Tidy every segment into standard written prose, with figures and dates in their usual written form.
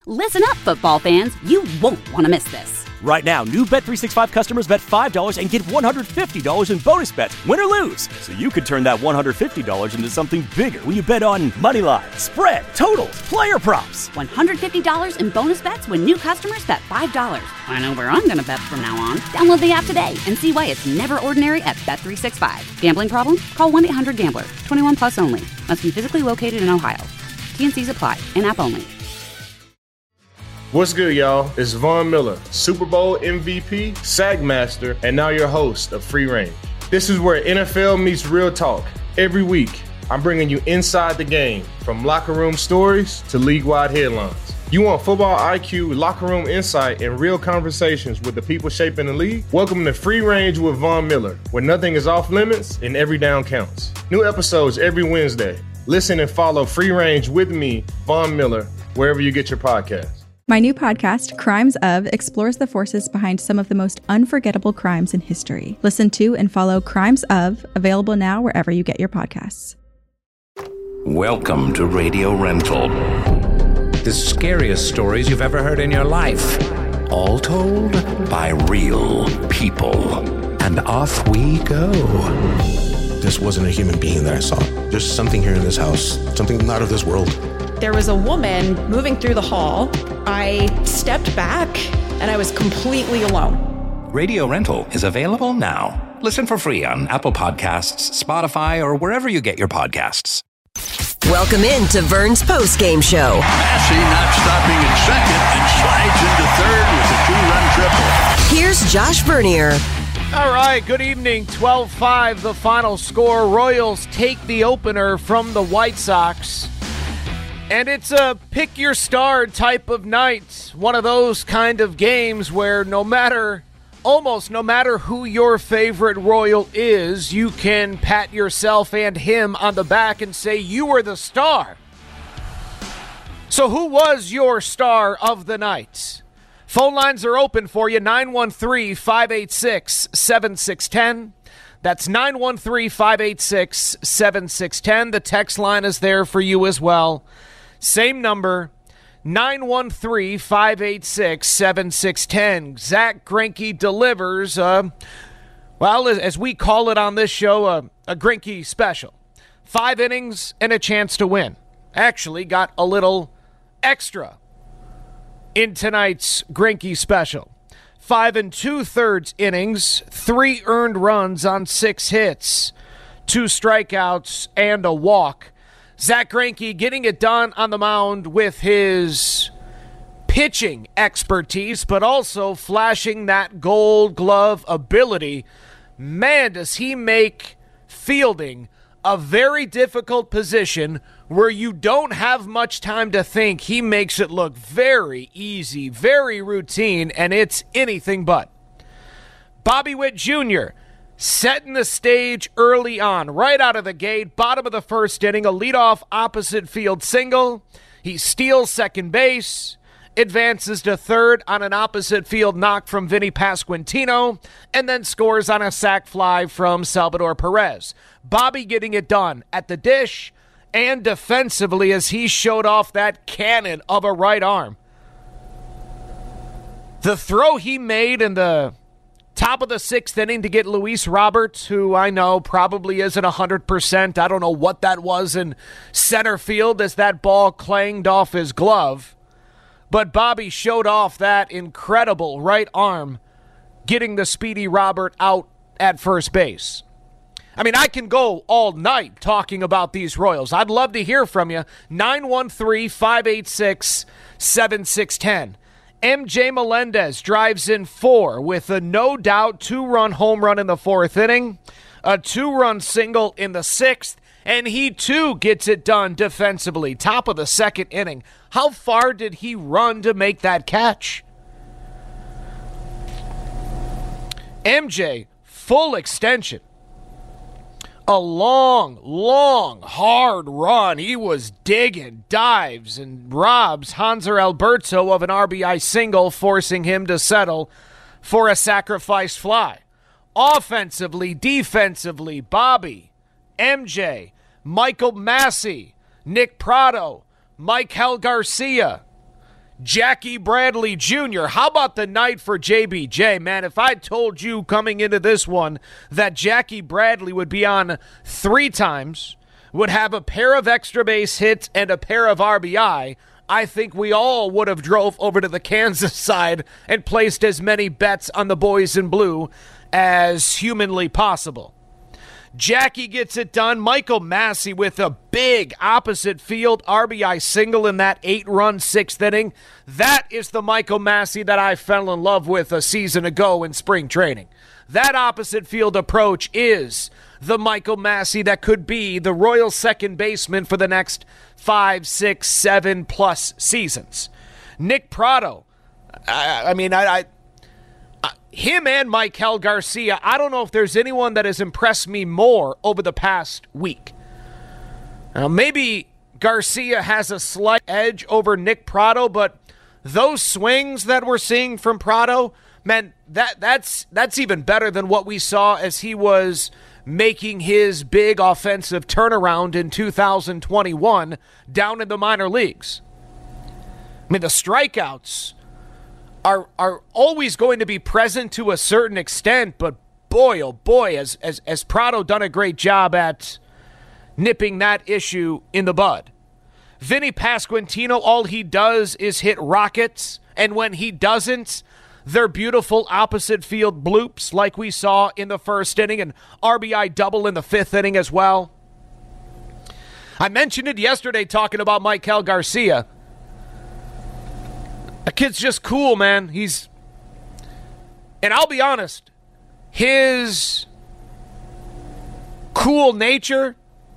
Listen up, football fans. You won't want to miss this. Right now, new Bet365 customers bet $5 and get $150 in bonus bets, win or lose. So you could turn that $150 into something bigger when you bet on money line, spread, totals, player props. $150 in bonus bets when new customers bet $5. I know where I'm going to bet from now on. Download the app today and see why it's never ordinary at Bet365. Gambling problem? Call 1-800-GAMBLER. 21 plus only. Must be physically located in Ohio. T&Cs apply. In-app only. What's good, y'all? It's Von Miller, Super Bowl MVP, Sack Master, and now your host of Free Range. This is where NFL meets real talk. Every week, I'm bringing you inside the game, from locker room stories to league-wide headlines. You want football IQ, locker room insight, and real conversations with the people shaping the league? Welcome to Free Range with Von Miller, where nothing is off limits and every down counts. New episodes every Wednesday. Listen and follow Free Range with me, Von Miller, wherever you get your podcasts. My new podcast, Crimes Of, explores the forces behind some of the most unforgettable crimes in history. Listen to and follow Crimes Of, available now wherever you get your podcasts. Welcome to Radio Rental. The scariest stories you've ever heard in your life. All told by real people. And off we go. This wasn't a human being that I saw. There's something here in this house, something not of this world. There was a woman moving through the hall. I stepped back and I was completely alone. Radio Rental is available now. Listen for free on Apple Podcasts, Spotify, or wherever you get your podcasts. Welcome in to Vern's postgame show. Massey not stopping in second and slides into third with a 2-run triple. Here's Josh Vernier. All right, good evening. 12-5 the final score. Royals take the opener from the White Sox. And it's a pick-your-star type of night. One of those kind of games where almost no matter who your favorite Royal is, you can pat yourself and him on the back and say you were the star. So who was your star of the night? Phone lines are open for you, 913-586-7610. That's 913-586-7610. The text line is there for you as well. Same number, 913-586-7610. Zach Greinke delivers, as we call it on this show, a Greinke special. 5 innings and a chance to win. Actually got a little extra in tonight's Greinke special. 5 2/3 innings, 3 earned runs on 6 hits, 2 strikeouts, and a walk. Zach Greinke getting it done on the mound with his pitching expertise, but also flashing that Gold Glove ability. Man, does he make fielding a very difficult position where you don't have much time to think. He makes it look very easy, very routine, and it's anything but. Bobby Witt Jr., setting the stage early on, right out of the gate, bottom of the first inning, a leadoff opposite field single. He steals second base, advances to third on an opposite field knock from Vinny Pasquantino, and then scores on a sac fly from Salvador Perez. Bobby getting it done at the dish and defensively as he showed off that cannon of a right arm. The throw he made in the top of the 6th inning to get Luis Robert, who I know probably isn't 100%. I don't know what that was in center field as that ball clanged off his glove. But Bobby showed off that incredible right arm, getting the speedy Robert out at first base. I mean, I can go all night talking about these Royals. I'd love to hear from you. 913-586-7610. MJ Melendez drives in 4 with a no-doubt 2-run home run in the 4th inning, a 2-run single in the 6th, and he too gets it done defensively. Top of the 2nd inning. How far did he run to make that catch? MJ, full extension. A long, hard run. He was digging, dives, and robs Hanser Alberto of an RBI single, forcing him to settle for a sacrifice fly. Offensively, defensively, Bobby, MJ, Michael Massey, Nick Pratto, Maikel Garcia, Jackie Bradley Jr. How about the night for JBJ, man? If I told you coming into this one that Jackie Bradley would be on 3 times, would have a pair of extra base hits and a pair of RBI, I think we all would have drove over to the Kansas side and placed as many bets on the boys in blue as humanly possible. Jackie gets it done. Michael Massey with a big opposite field RBI single in that 8-run 6th inning. That is the Michael Massey that I fell in love with a season ago in spring training. That opposite field approach is the Michael Massey that could be the Royals' second baseman for the next 5, 6, 7 plus seasons. Nick Pratto, him and Michael Garcia, I don't know if there's anyone that has impressed me more over the past week. Now, maybe Garcia has a slight edge over Nick Pratto, but those swings that we're seeing from Pratto, man, that's even better than what we saw as he was making his big offensive turnaround in 2021 down in the minor leagues. I mean, the strikeouts are always going to be present to a certain extent, but boy, oh boy, has Pratto done a great job at nipping that issue in the bud. Vinny Pasquantino, all he does is hit rockets, and when he doesn't, they're beautiful opposite field bloops like we saw in the first inning, and RBI double in the 5th inning as well. I mentioned it yesterday talking about Michael Garcia. The kid's just cool, man. And I'll be honest, his cool nature,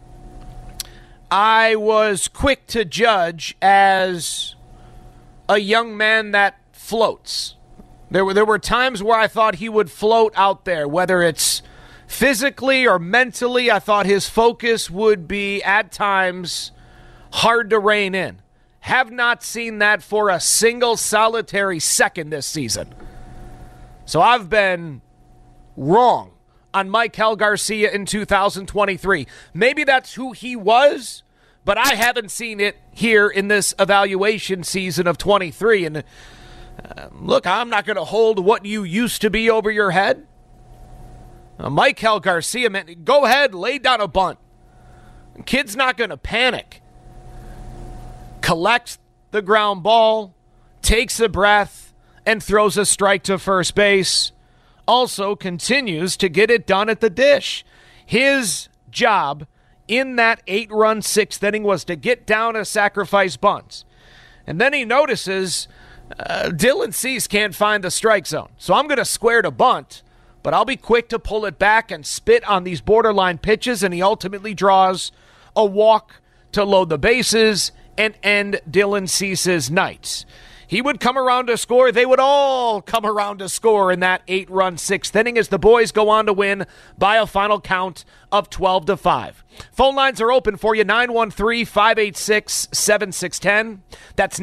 I was quick to judge as a young man that floats. There were times where I thought he would float out there, whether it's physically or mentally. I thought his focus would be, at times, hard to rein in. Have not seen that for a single solitary second this season. So I've been wrong on Michael Garcia in 2023. Maybe that's who he was, but I haven't seen it here in this evaluation season of 23. And look, I'm not going to hold what you used to be over your head. Michael Garcia, man, go ahead, lay down a bunt. Kid's not going to panic. Collects the ground ball, takes a breath, and throws a strike to first base. Also continues to get it done at the dish. His job in that 8-run 6th inning was to get down a sacrifice bunt. And then he notices Dylan Cease can't find the strike zone. So I'm going to square to bunt, but I'll be quick to pull it back and spit on these borderline pitches, and he ultimately draws a walk to load the bases and end Dylan Cease's night. He would come around to score. They would all come around to score in that 8-run 6th inning as the boys go on to win by a final count of 12-5. Phone lines are open for you, 913-586-7610. That's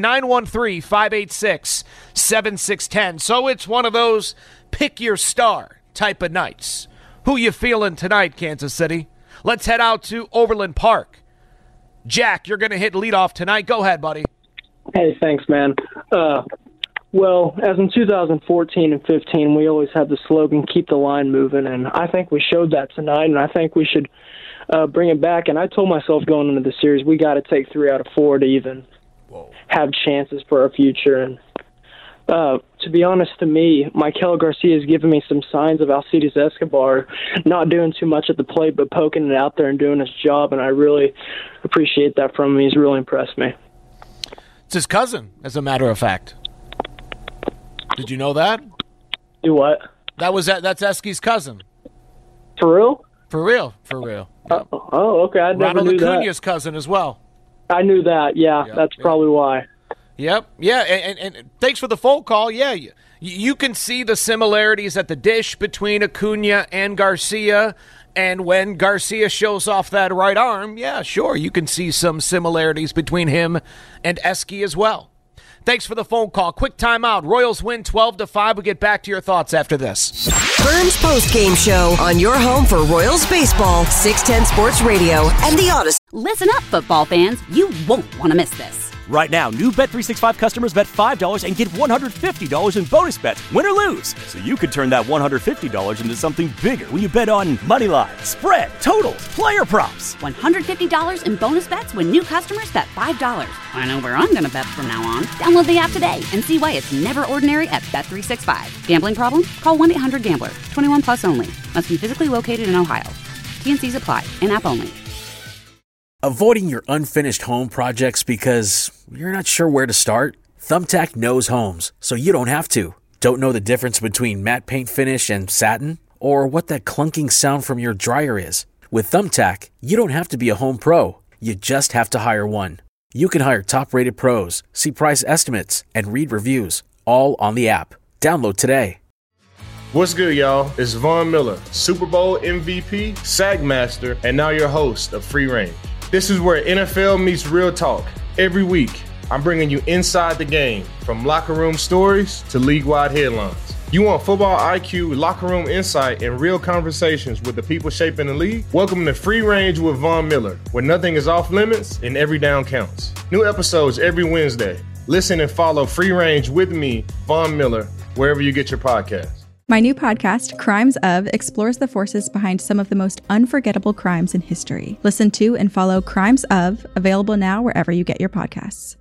913-586-7610. So it's one of those pick your star type of nights. Who you feeling tonight, Kansas City? Let's head out to Overland Park. Jack, you're going to hit leadoff tonight. Go ahead, buddy. Hey, thanks, man. Well, as in 2014 and 15, we always had the slogan, keep the line moving, and I think we showed that tonight, and I think we should bring it back. And I told myself going into the series, we got to take 3 out of 4 to even have chances for our future. And to be honest, to me, Michael Garcia has given me some signs of Alcides Escobar not doing too much at the plate, but poking it out there and doing his job, and I really appreciate that from him. He's really impressed me. It's his cousin, as a matter of fact. Did you know that? Do what? That's Esky's cousin. For real? For real. Yep. Oh, okay. I never Ronald knew Acuna's cousin as well. I knew that. Yeah, that's probably why. Yep. Yeah, and thanks for the phone call. Yeah, you can see the similarities at the dish between Acuna and Garcia. And when Garcia shows off that right arm, yeah, sure, you can see some similarities between him and Esky as well. Thanks for the phone call. Quick timeout. Royals win 12-5. We'll get back to your thoughts after this. Burns Postgame Show on your home for Royals baseball, 610 Sports Radio, and the Odyssey. Listen up, football fans. You won't want to miss this. Right now, new Bet365 customers bet $5 and get $150 in bonus bets, win or lose. So you could turn that $150 into something bigger when you bet on moneyline, spread, totals, player props. $150 in bonus bets when new customers bet $5. I know where I'm going to bet from now on. Download the app today and see why it's never ordinary at Bet365. Gambling problem? Call 1-800-GAMBLER. 21 plus only. Must be physically located in Ohio. T&Cs apply. In-app only. Avoiding your unfinished home projects because you're not sure where to start? Thumbtack knows homes, so you don't have to. Don't know the difference between matte paint finish and satin? Or what that clunking sound from your dryer is? With Thumbtack, you don't have to be a home pro. You just have to hire one. You can hire top-rated pros, see price estimates, and read reviews, all on the app. Download today. What's good, y'all? It's Von Miller, Super Bowl MVP, SAG Master, and now your host of Free Range. This is where NFL meets real talk. Every week, I'm bringing you inside the game, from locker room stories to league-wide headlines. You want football IQ, locker room insight, and real conversations with the people shaping the league? Welcome to Free Range with Von Miller, where nothing is off limits and every down counts. New episodes every Wednesday. Listen and follow Free Range with me, Von Miller, wherever you get your podcasts. My new podcast, Crimes Of, explores the forces behind some of the most unforgettable crimes in history. Listen to and follow Crimes Of, available now wherever you get your podcasts.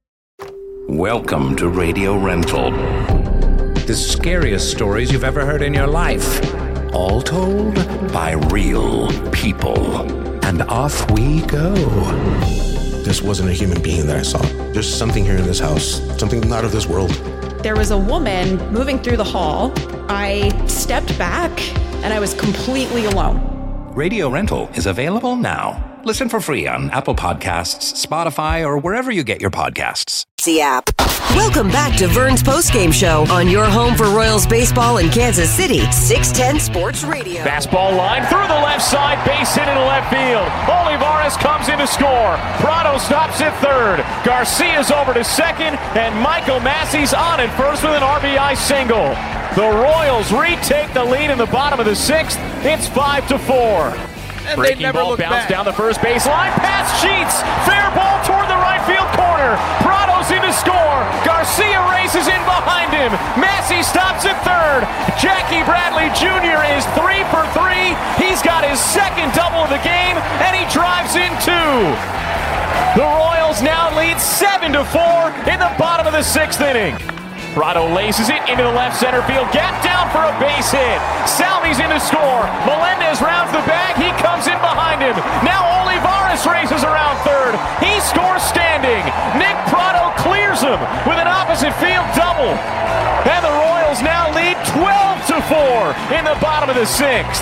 Welcome to Radio Rental. The scariest stories you've ever heard in your life. All told by real people. And off we go. This wasn't a human being that I saw. There's something here in this house, something not of this world. There was a woman moving through the hall. I stepped back and I was completely alone. Radio Rental is available now. Listen for free on Apple Podcasts, Spotify, or wherever you get your podcasts. The app. Welcome back to Vern's postgame show on your home for Royals baseball in Kansas City, 610 Sports Radio. Fastball line through the left side, base hit into left field. Olivares comes in to score. Prado stops at third. Garcia's over to second, and Michael Massey's on at first with an RBI single. The Royals retake the lead in the bottom of the sixth. It's 5-4. And breaking ball bounce down the first baseline. Pass Sheets. Fair ball toward the right field corner. Prado's in to score. Garcia races in behind him. Massey stops at third. Jackie Bradley Jr. is 3 for 3. He's got his second double of the game, and he drives in two. The Royals now lead 7-4 in the bottom of the sixth inning. Prado laces it into the left center field. Gap down for a base hit. Salmi's in to score. Melendez rounds the bag. He comes in behind him. Now Olivares races around third. He scores standing. Nick Prado clears him with an opposite field double. And the Royals now lead 12-4 in the bottom of the sixth.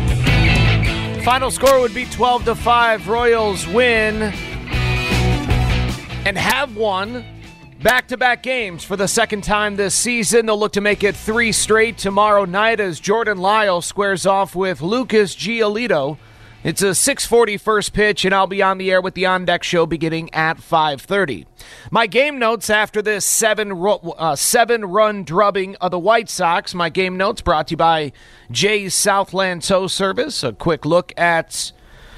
Final score would be 12-5. Royals win and have won back-to-back games for the second time this season. They'll look to make it 3 straight tomorrow night as Jordan Lyle squares off with Lucas Giolito. It's a 6:40 first pitch, and I'll be on the air with the On Deck Show beginning at 5:30. My game notes after this seven-run drubbing of the White Sox. My game notes brought to you by Jay's Southland Tow Service. A quick look at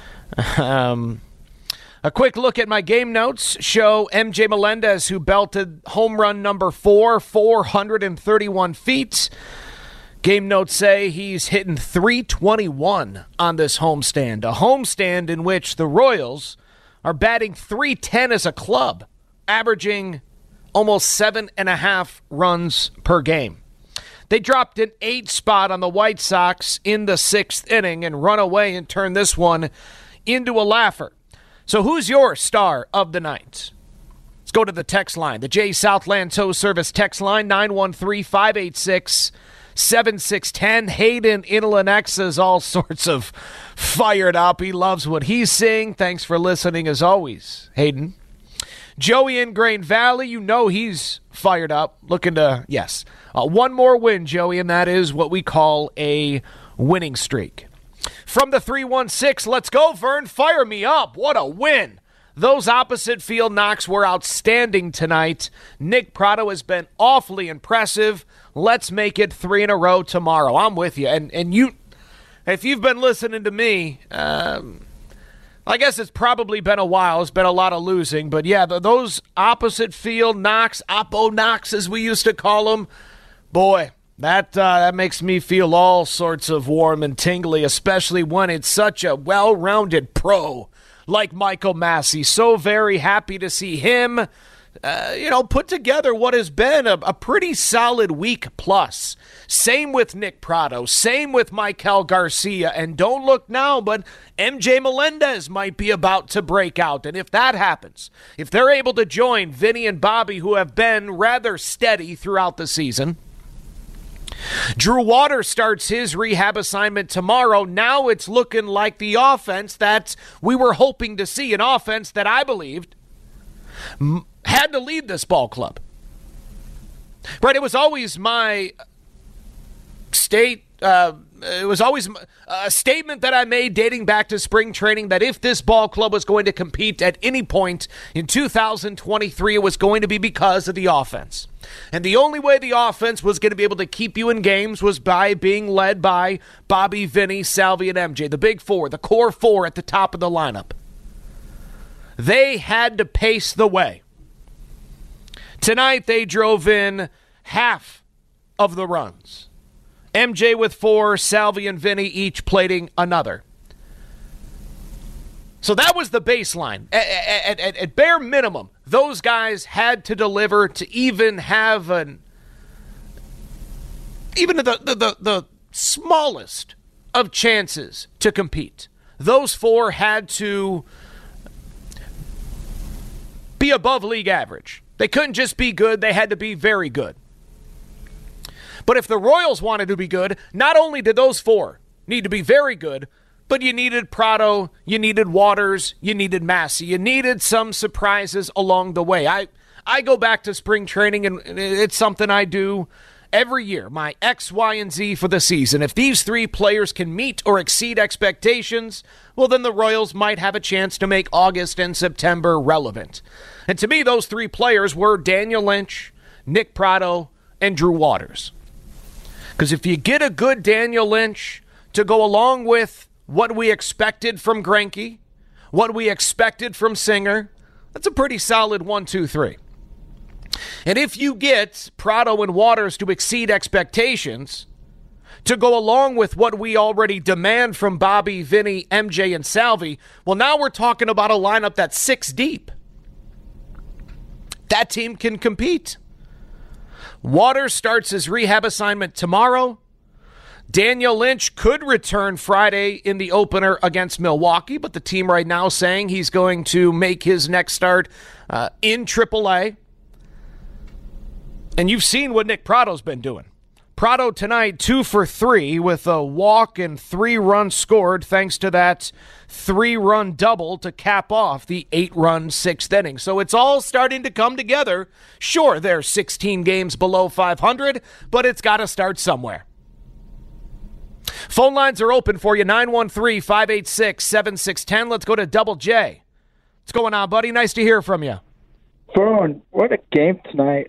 my game notes show MJ Melendez, who belted home run number 4, 431 feet. Game notes say he's hitting .321 on this homestand, a homestand in which the Royals are batting .310 as a club, averaging almost 7.5 runs per game. They dropped an 8 spot on the White Sox in the 6th inning and run away and turn this one into a laugher. So who's your star of the night? Let's go to the text line. The Jay Southland Tow Service text line, 913-586-7610. Hayden in Lenexa is all sorts of fired up. He loves what he's seeing. Thanks for listening as always, Hayden. Joey in Grain Valley, you know he's fired up. Looking to, one more win, Joey, and that is what we call a winning streak. From the 316, let's go, Vern. Fire me up. What a win. Those opposite field knocks were outstanding tonight. Nick Prado has been awfully impressive. Let's make it 3 in a row tomorrow. I'm with you. And you, if you've been listening to me, I guess it's probably been a while. It's been a lot of losing. But, yeah, those opposite field knocks, oppo knocks as we used to call them, boy, that makes me feel all sorts of warm and tingly, especially when it's such a well-rounded pro like Michael Massey. So very happy to see him, put together what has been a pretty solid week plus. Same with Nick Pratto, same with Maikel Garcia, and don't look now, but MJ Melendez might be about to break out. And if that happens, if they're able to join Vinny and Bobby, who have been rather steady throughout the season, Drew Waters starts his rehab assignment tomorrow. Now it's looking like the offense that we were hoping to see, an offense that I believed had to lead this ball club. Right, it was always my it was always a statement that I made dating back to spring training that if this ball club was going to compete at any point in 2023, it was going to be because of the offense. And the only way the offense was going to be able to keep you in games was by being led by Bobby, Vinny, Salvi, and MJ, the big four, the core four at the top of the lineup. They had to pace the way. Tonight, they drove in half of the runs. MJ with 4, Salvi and Vinny each plating another. So that was the baseline. At bare minimum, those guys had to deliver to even have the smallest of chances to compete. Those 4 had to be above league average. They couldn't just be good, they had to be very good. But if the Royals wanted to be good, not only did those 4 need to be very good, but you needed Pratto, you needed Waters, you needed Massey, you needed some surprises along the way. I go back to spring training, and it's something I do every year, my X, Y, and Z for the season. If these 3 players can meet or exceed expectations, well, then the Royals might have a chance to make August and September relevant. And to me, those 3 players were Daniel Lynch, Nick Pratto, and Drew Waters. Because if you get a good Daniel Lynch to go along with what we expected from Greinke, what we expected from Singer, that's a pretty solid 1, 2, 3. And if you get Pratto and Waters to exceed expectations, to go along with what we already demand from Bobby, Vinny, MJ, and Salvi, well, now we're talking about a lineup that's 6 deep. That team can compete. Waters starts his rehab assignment tomorrow. Daniel Lynch could return Friday in the opener against Milwaukee, but the team right now saying he's going to make his next start in AAA. And you've seen what Nick Pratto's been doing. Pratto tonight 2 for 3 with a walk and 3 runs scored thanks to that 3-run double to cap off the 8-run 6th inning. So it's all starting to come together. Sure, they're 16 games below 500, but it's got to start somewhere. Phone lines are open for you, 913-586-7610. Let's go to Double J. What's going on, buddy? Nice to hear from you. Vern, what a game tonight.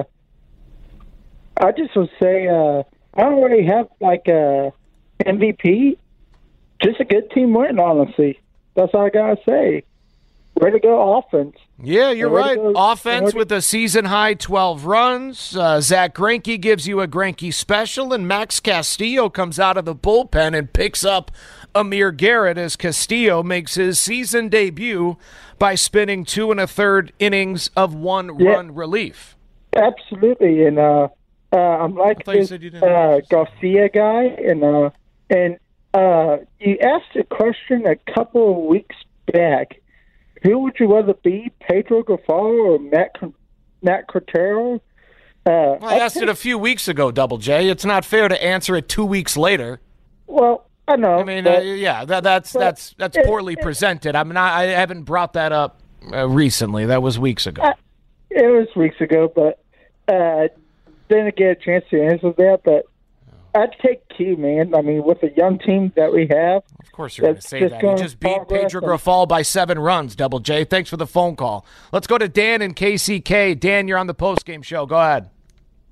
I just would say I don't really have like a MVP. Just a good team win, honestly. That's all I got to say. Way to go offense. Yeah, you're right. Offense with a season-high 12 runs. Zach Greinke gives you a Greinke special, and Max Castillo comes out of the bullpen and picks up Amir Garrett as Castillo makes his season debut by spinning 2 1/3 innings of 1-run relief. Absolutely, and I'm like this Garcia guy, and you asked a question a couple of weeks back. Who would you rather be, Pedro Grifol or Matt Cotero? I asked it a few weeks ago, Double J. It's not fair to answer it 2 weeks later. Well, I know. I mean, that's poorly presented. I haven't brought that up recently. That was weeks ago. It was weeks ago, but didn't get a chance to answer that. But I'd take Q, man. I mean, with the young team that we have. Of course you're going to say that. You just beat Pedro Grifol by 7 runs, Double J. Thanks for the phone call. Let's go to Dan in KCK. Dan, you're on the postgame show. Go ahead.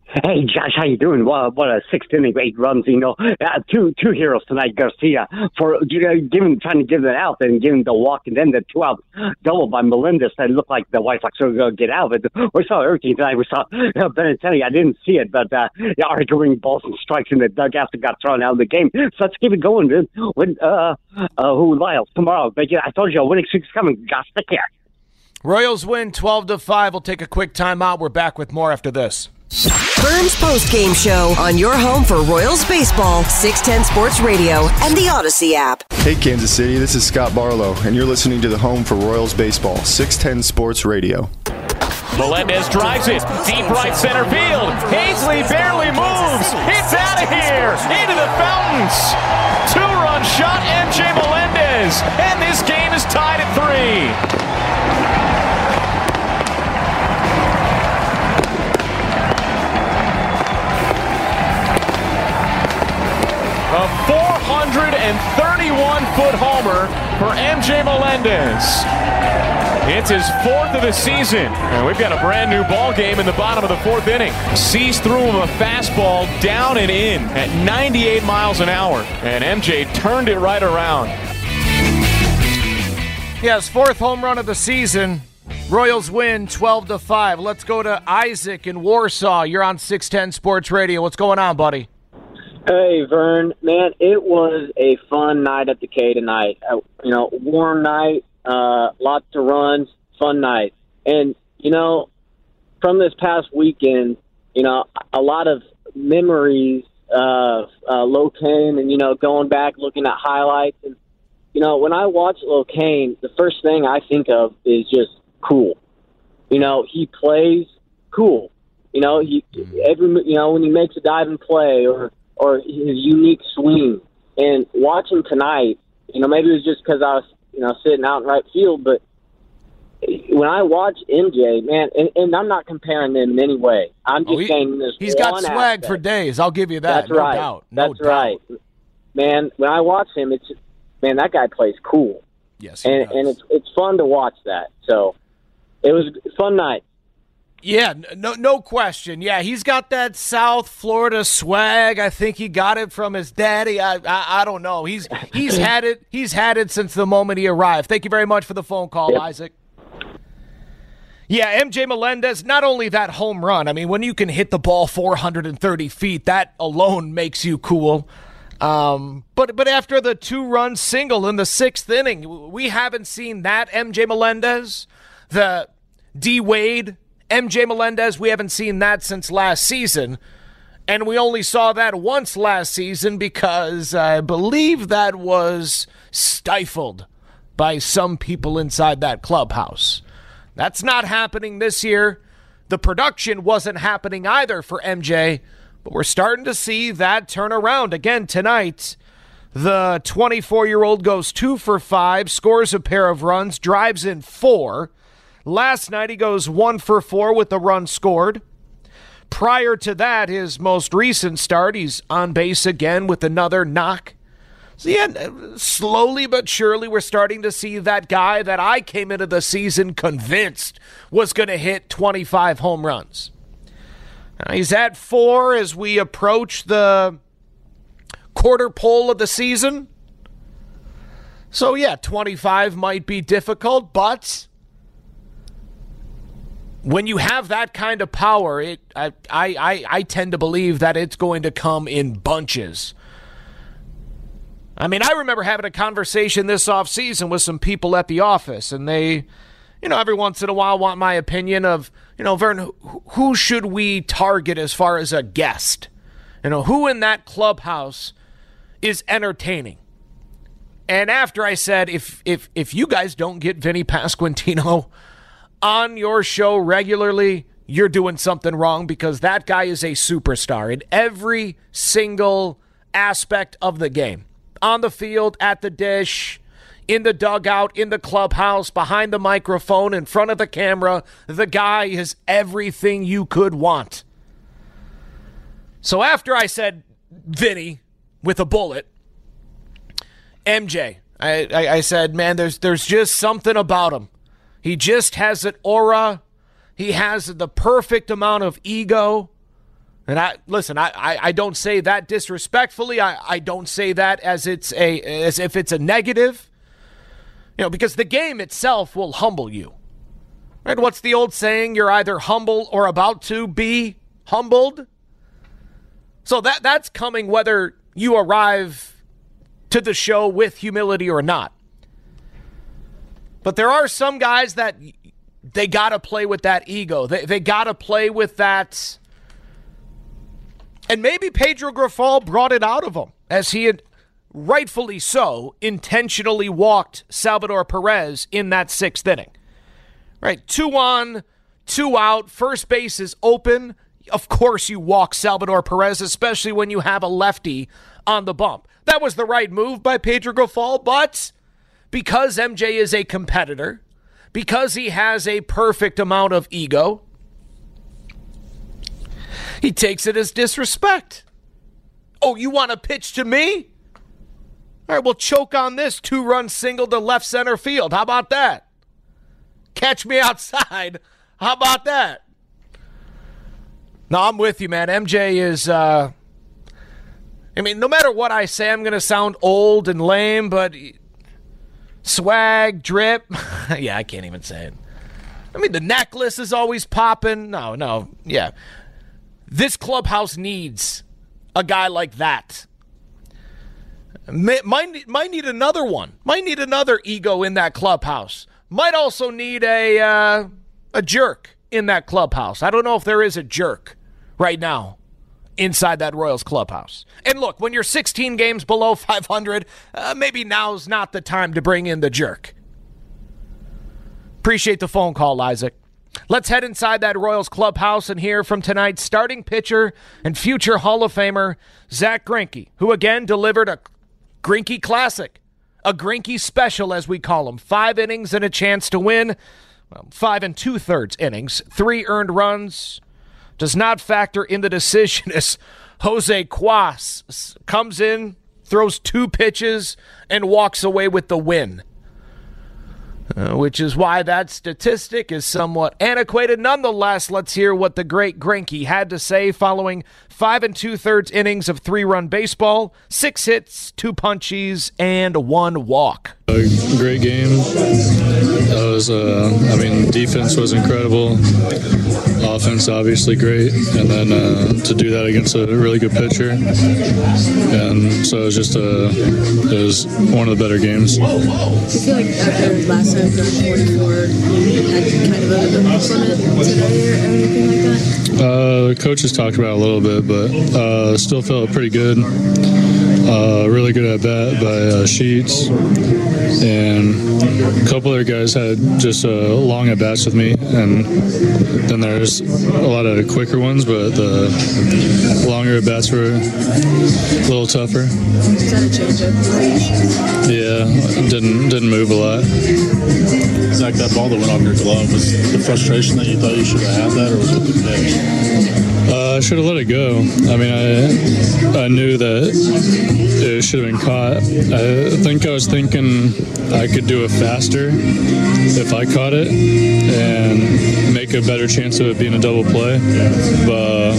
Hey, Josh, how you doing? What a sixth inning, 8 runs. Two heroes tonight. Garcia for trying to give it out and giving the walk, and then the 2-out double by Melendez that looked like the White Sox were going to get out. But we saw everything tonight. We saw Benintendi. I didn't see it, but arguing balls and strikes in the dugout that got thrown out of the game. So let's keep it going, dude. With Lyles tomorrow. But I told you a winning streak's coming. Josh, take care. Royals win 12-5. We'll take a quick timeout. We're back with more after this. Vern's postgame show on your home for Royals baseball, 610 Sports Radio, and the Odyssey app. Hey, Kansas City, this is Scott Barlow, and you're listening to the home for Royals baseball, 610 Sports Radio. Melendez drives it deep right center field. Hazley barely moves. It's out of here into the fountains. 2-run shot, MJ Melendez, and this game is tied at 3. A 431-foot homer for MJ Melendez. It's his 4th of the season, and we've got a brand new ball game in the bottom of the 4th inning. Cease threw him a fastball down and in at 98 miles an hour, and MJ turned it right around. Yes, 4th home run of the season. Royals win 12-5. Let's go to Isaac in Warsaw. You're on 610 Sports Radio. What's going on, buddy? Hey, Vern. Man, it was a fun night at the K tonight. Warm night, lots of runs, fun night. And, from this past weekend, a lot of memories of Locaine and, going back, looking at highlights. And, when I watch Locaine, the first thing I think of is just cool. He plays cool. When he makes a diving play or his unique swing. And watching tonight, maybe it was just because I was, sitting out in right field, but when I watch MJ, man, and I'm not comparing them in any way. I'm just saying this. He's got swag aspect. For days. I'll give you that. That's right. Doubt. That's right. Man, when I watch him, it's just, man, that guy plays cool. Yes, and it's fun to watch that. So it was a fun night. Yeah, no question. Yeah, he's got that South Florida swag. I think he got it from his daddy. I don't know. He's had it. He's had it since the moment he arrived. Thank you very much for the phone call, yep. Isaac. Yeah, MJ Melendez, not only that home run. I mean, when you can hit the ball 430 feet, that alone makes you cool. But after the 2-run single in the 6th inning, we haven't seen that MJ Melendez, the D-Wade MJ Melendez, we haven't seen that since last season, and we only saw that once last season because I believe that was stifled by some people inside that clubhouse. That's not happening this year. The production wasn't happening either for MJ, but we're starting to see that turn around again tonight. The 24-year-old goes 2 for 5, scores a pair of runs, drives in 4. Last night, he goes 1 for 4 with the run scored. Prior to that, his most recent start, he's on base again with another knock. So, yeah, slowly but surely, we're starting to see that guy that I came into the season convinced was going to hit 25 home runs. Now, he's at 4 as we approach the quarter pole of the season. So, yeah, 25 might be difficult, but when you have that kind of power, I tend to believe that it's going to come in bunches. I mean, I remember having a conversation this offseason with some people at the office, and they, every once in a while want my opinion of, Vern, who should we target as far as a guest? Who in that clubhouse is entertaining? And after I said, if you guys don't get Vinny Pasquantino on your show regularly, you're doing something wrong, because that guy is a superstar in every single aspect of the game. On the field, at the dish, in the dugout, in the clubhouse, behind the microphone, in front of the camera. The guy is everything you could want. So after I said Vinny with a bullet, MJ, I said, man, there's just something about him. He just has an aura. He has the perfect amount of ego And I don't say that disrespectfully. I don't say that as if it's a negative. Because the game itself will humble you. Right? What's the old saying? You're either humble or about to be humbled. So that's coming whether you arrive to the show with humility or not. But there are some guys that they got to play with that ego. They got to play with that. And maybe Pedro Grifol brought it out of him, as he had, rightfully so, intentionally walked Salvador Perez in that 6th inning. Right, 2 on, 2 out, first base is open. Of course you walk Salvador Perez, especially when you have a lefty on the bump. That was the right move by Pedro Grifol, but because MJ is a competitor, because he has a perfect amount of ego, he takes it as disrespect. Oh, you want to pitch to me? All right, we'll choke on this 2-run single to left center field. How about that? Catch me outside. How about that? No, I'm with you, man. MJ is, no matter what I say, I'm going to sound old and lame, but swag, drip. Yeah, I can't even say it. The necklace is always popping. No, yeah. This clubhouse needs a guy like that. Might need another one. Might need another ego in that clubhouse. Might also need a jerk in that clubhouse. I don't know if there is a jerk right now inside that Royals clubhouse. And look, when you're 16 games below 500, maybe now's not the time to bring in the jerk. Appreciate the phone call, Isaac. Let's head inside that Royals clubhouse and hear from tonight's starting pitcher and future Hall of Famer, Zack Greinke, who again delivered a Greinke Classic, a Greinke Special as we call them. 5 innings and a chance to win. 5 2/3 innings, 3 earned runs. Does not factor in the decision as Jose Cuas comes in, throws 2 pitches, and walks away with the win. Which is why that statistic is somewhat antiquated. Nonetheless, let's hear what the great Greinke had to say following 5 2/3 innings of 3-run baseball, 6 hits, 2 punchies, and 1 walk. A great game. That was, defense was incredible. Offense, obviously great. And then to do that against a really good pitcher. And so it was just it was one of the better games. Do you feel like after last time going 4-4, you had kind of a mix on it today or anything like that? The coaches talked about it a little bit, but still felt pretty good. Really good at bat by Sheets. And a couple other guys had just long at bats with me, and then there's a lot of quicker ones, but the longer at bats were a little tougher. Is that a change-up? Yeah, didn't move a lot. Zach, that ball that went off your glove, was the frustration that you thought you should have had that, or was it the pitch? I should have let it go. I knew that it should have been caught. I think I was thinking I could do it faster if I caught it and make a better chance of it being a double play. But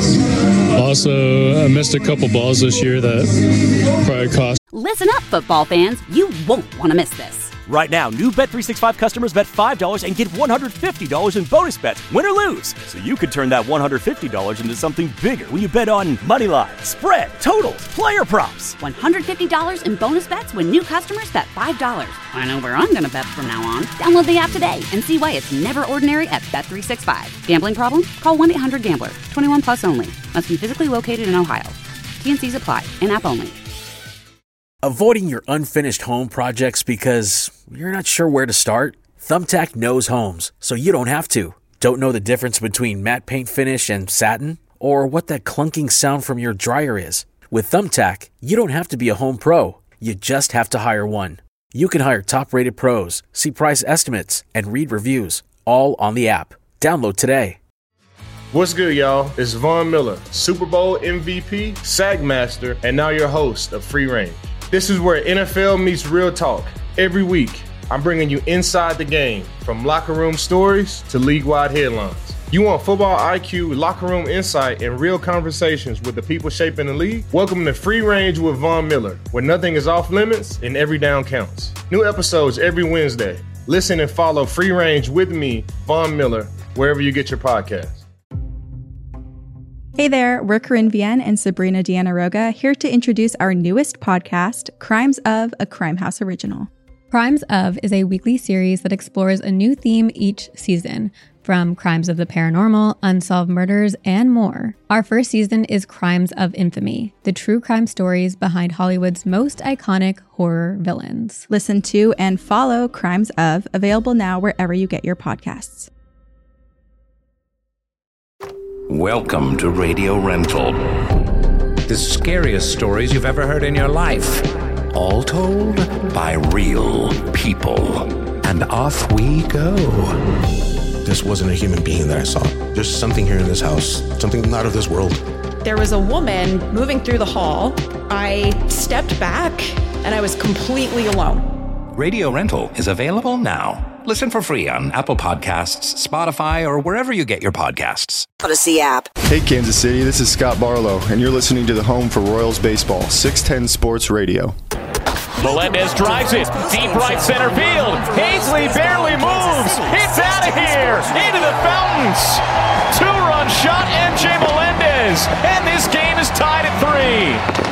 also, I missed a couple balls this year that probably cost. Listen up, football fans. You won't want to miss this. Right now, new Bet365 customers bet $5 and get $150 in bonus bets, win or lose. So you could turn that $150 into something bigger when you bet on moneyline, spread, totals, player props. $150 in bonus bets when new customers bet $5. I know where I'm going to bet from now on. Download the app today and see why it's never ordinary at Bet365. Gambling problem? Call 1-800-GAMBLER. 21 plus only. Must be physically located in Ohio. T&Cs apply. In-app only. Avoiding your unfinished home projects because you're not sure where to start? Thumbtack knows homes, so you don't have to. Don't know the difference between matte paint finish and satin? Or what that clunking sound from your dryer is? With Thumbtack, you don't have to be a home pro. You just have to hire one. You can hire top-rated pros, see price estimates, and read reviews, all on the app. Download today. What's good, y'all? It's Von Miller, Super Bowl MVP, SAG Master, and now your host of Free Reign. This is where NFL meets real talk. Every week, I'm bringing you inside the game, from locker room stories to league-wide headlines. You want football IQ, locker room insight, and real conversations with the people shaping the league? Welcome to Free Range with Von Miller, where nothing is off limits and every down counts. New episodes every Wednesday. Listen and follow Free Range with me, Von Miller, wherever you get your podcasts. Hey there, we're Corinne Vienne and Sabrina Diana-Roga here to introduce our newest podcast, Crimes of, a Crime House original. Crimes of is a weekly series that explores a new theme each season, from crimes of the paranormal, unsolved murders, and more. Our first season is Crimes of Infamy, the true crime stories behind Hollywood's most iconic horror villains. Listen to and follow Crimes of, available now wherever you get your podcasts. Welcome to Radio Rental. The scariest stories you've ever heard in your life. All told by real people. And off we go. This wasn't a human being that I saw. Just something here in this house. Something not of this world. There was a woman moving through the hall. I stepped back and I was completely alone. Radio Rental is available now. Listen for free on Apple Podcasts, Spotify, or wherever you get your podcasts. Odyssey app. Hey, Kansas City, this is Scott Barlow, and you're listening to the home for Royals baseball, 610 Sports Radio. Melendez drives it deep right center field. Hazley barely moves. It's out of here into the fountains. 2-run shot, MJ Melendez, and this game is tied at 3.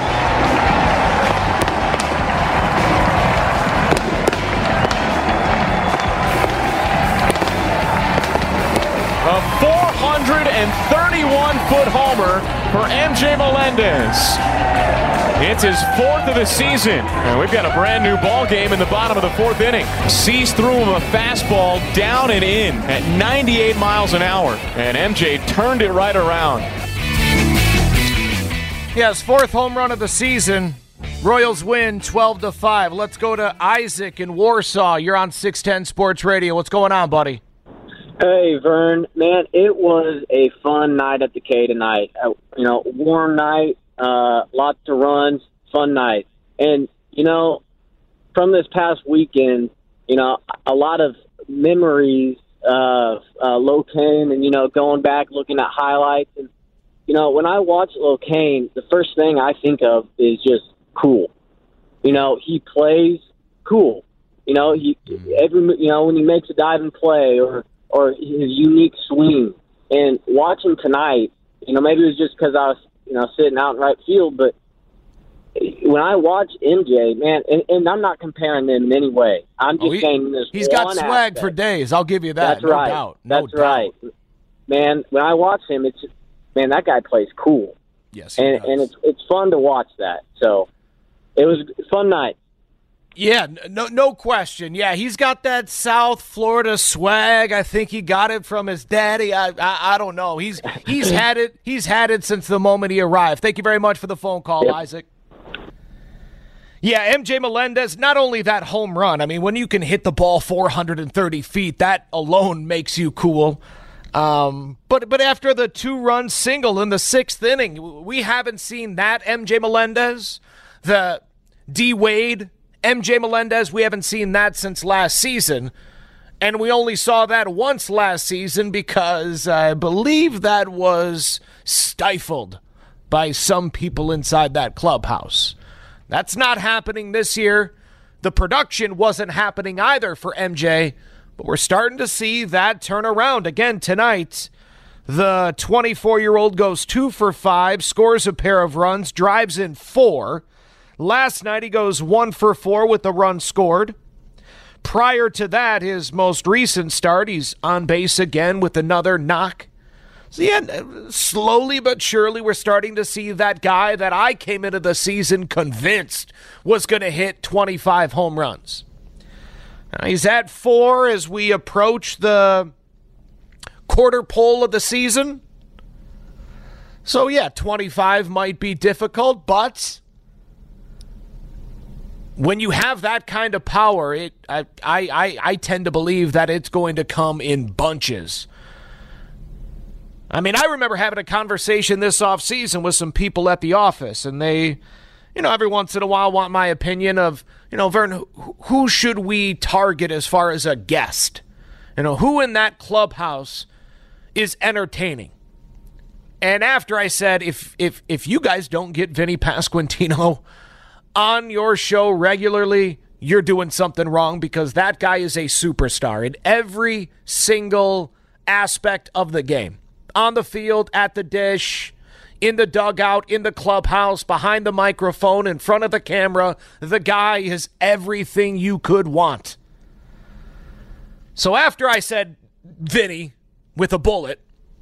A 431-foot homer for MJ Melendez. It's his 4th of the season, and we've got a brand new ball game in the bottom of the 4th inning. Cease threw him a fastball down and in at 98 miles an hour, and MJ turned it right around. Yes, 4th home run of the season. Royals win 12-5. Let's go to Isaac in Warsaw. You're on 610 Sports Radio. What's going on, buddy? Hey, Vern. Man, it was a fun night at the K tonight. Warm night. Lots of runs, fun night. And, from this past weekend, a lot of memories of Locaine and, going back, looking at highlights. And, when I watch Locaine, the first thing I think of is just cool. He plays cool. When he makes a diving play or his unique swing. And watching tonight, maybe it was just because I was, sitting out in right field, but when I watch MJ, man, and I'm not comparing them in any way. I'm just saying this. He's got swag aspect. For days. I'll give you that. That's right. Doubt. That's right. Man, when I watch him, that guy plays cool. Yes, and it's fun to watch that. So it was a fun night. Yeah, no question. Yeah, he's got that South Florida swag. I think he got it from his daddy. I don't know. He's had it. He's had it since the moment he arrived. Thank you very much for the phone call, yep. Isaac. Yeah, MJ Melendez, not only that home run. I mean, when you can hit the ball 430 feet, that alone makes you cool. But after the 2-run single in the 6th inning, we haven't seen that MJ Melendez, the D. Wade MJ Melendez, we haven't seen that since last season, and we only saw that once last season because I believe that was stifled by some people inside that clubhouse. That's not happening this year. The production wasn't happening either for MJ, but we're starting to see that turn around again tonight. The 24-year-old goes 2 for 5, scores a pair of runs, drives in 4. Last night, he goes 1 for 4 with the run scored. Prior to that, his most recent start, he's on base again with another knock. So, yeah, slowly but surely, we're starting to see that guy that I came into the season convinced was going to hit 25 home runs. Now, he's at 4 as we approach the quarter pole of the season. So, yeah, 25 might be difficult, but when you have that kind of power, I tend to believe that it's going to come in bunches. I mean, I remember having a conversation this offseason with some people at the office, and they, every once in a while want my opinion of, Vern, who should we target as far as a guest? Who in that clubhouse is entertaining. And after I said, if you guys don't get Vinny Pasquantino on your show regularly, you're doing something wrong, because that guy is a superstar in every single aspect of the game. On the field, at the dish, in the dugout, in the clubhouse, behind the microphone, in front of the camera. The guy is everything you could want. So after I said Vinny with a bullet,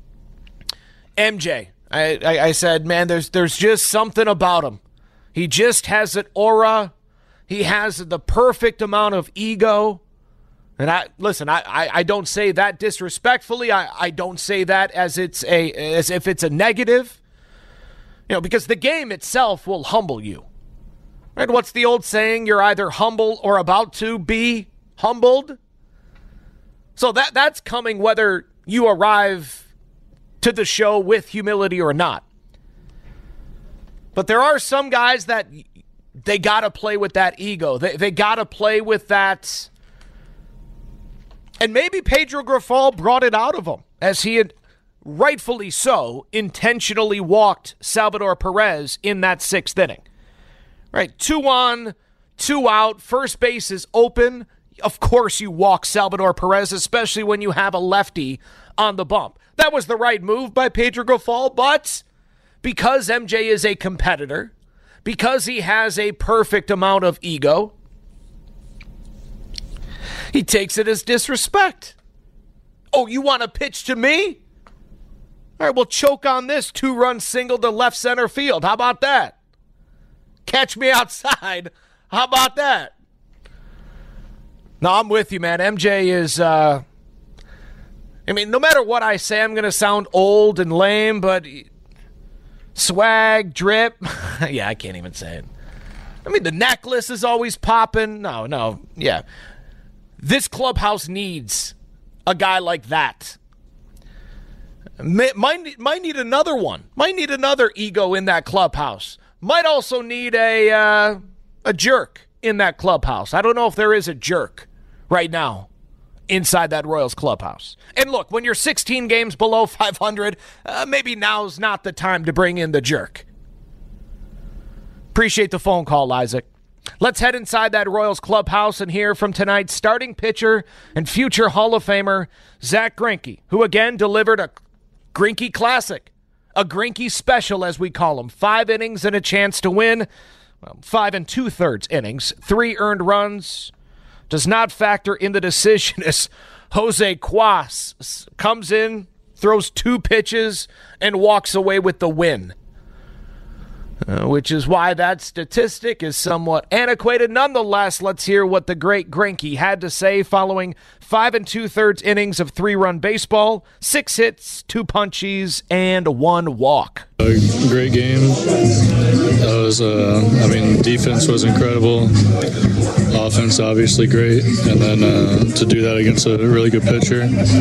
MJ, I said, man, there's just something about him. He just has an aura. He has the perfect amount of ego. And I don't say that disrespectfully. I don't say that as if it's a negative. Because the game itself will humble you. Right? What's the old saying? You're either humble or about to be humbled. So that's coming whether you arrive to the show with humility or not. But there are some guys that they got to play with that ego. They got to play with that. And maybe Pedro Grifol brought it out of him, as he had, rightfully so, intentionally walked Salvador Perez in that 6th inning. Right, 2 on, 2 out, first base is open. Of course you walk Salvador Perez, especially when you have a lefty on the bump. That was the right move by Pedro Grifol, but because MJ is a competitor, because he has a perfect amount of ego, he takes it as disrespect. Oh, you want to pitch to me? All right, we'll choke on this 2-run single to left center field. How about that? Catch me outside. How about that? No, I'm with you, man. MJ is, no matter what I say, I'm going to sound old and lame, but swag, drip. Yeah, I can't even say it. The necklace is always popping. No, yeah. This clubhouse needs a guy like that. Might need another one. Might need another ego in that clubhouse. Might also need a jerk in that clubhouse. I don't know if there is a jerk right now inside that Royals clubhouse. And look, when you're 16 games below 500, maybe now's not the time to bring in the jerk. Appreciate the phone call, Isaac. Let's head inside that Royals clubhouse and hear from tonight's starting pitcher and future Hall of Famer, Zack Greinke, who again delivered a Greinke Classic, a Greinke Special, as we call them. 5 innings and a chance to win. 5 2/3 innings, 3 earned runs. Does not factor in the decision as Jose Cuas comes in, throws 2 pitches, and walks away with the win. Which is why that statistic is somewhat antiquated. Nonetheless, let's hear what the great Greinke had to say following 5 2/3 innings of 3-run baseball, 6 hits, 2 punchies, and 1 walk. A great game. That was, defense was incredible. Offense, obviously great. And then to do that against a really good pitcher.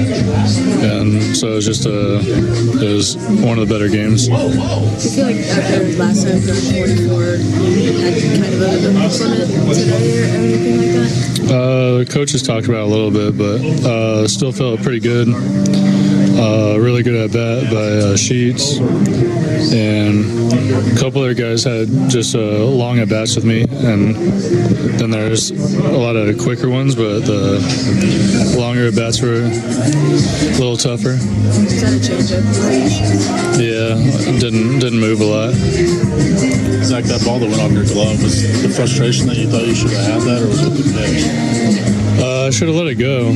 And so it was just it was one of the better games. Do you feel like after last time going 44, you had kind of a limit today or anything like that? The coaches talked about it a little bit, but still felt pretty good. Really good at bat by Sheets, and a couple other guys had just long at bats with me, and then there's a lot of quicker ones, but the longer at bats were a little tougher. Is that a change-up? Yeah, didn't move a lot. Zach, that ball that went off your glove, was the frustration that you thought you should have had that, or was it the pitch? I should have let it go.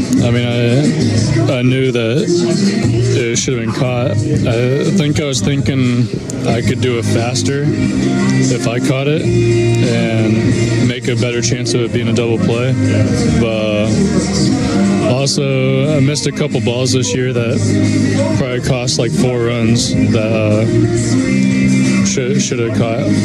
I knew that it should have been caught. I think I was thinking I could do it faster if I caught it and make a better chance of it being a double play. But also, I missed a couple balls this year that probably cost like 4 runs that should have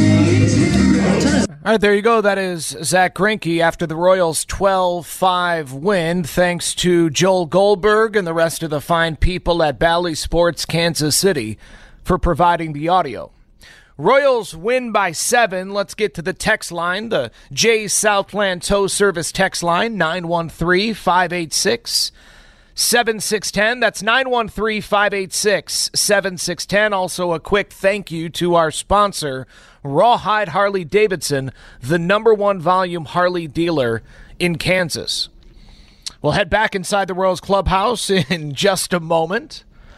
caught. All right, there you go. That is Zack Greinke after the Royals' 12-5 win, thanks to Joel Goldberg and the rest of the fine people at Bally Sports Kansas City for providing the audio. Royals win by 7. Let's get to the text line, the Jay's Southland Tow Service text line, 913-586 7610. That's 913-586-7610. Also, a quick thank you to our sponsor, Rawhide Harley Davidson, the #1 volume Harley dealer in Kansas. We'll head back inside the Royals clubhouse in just a moment.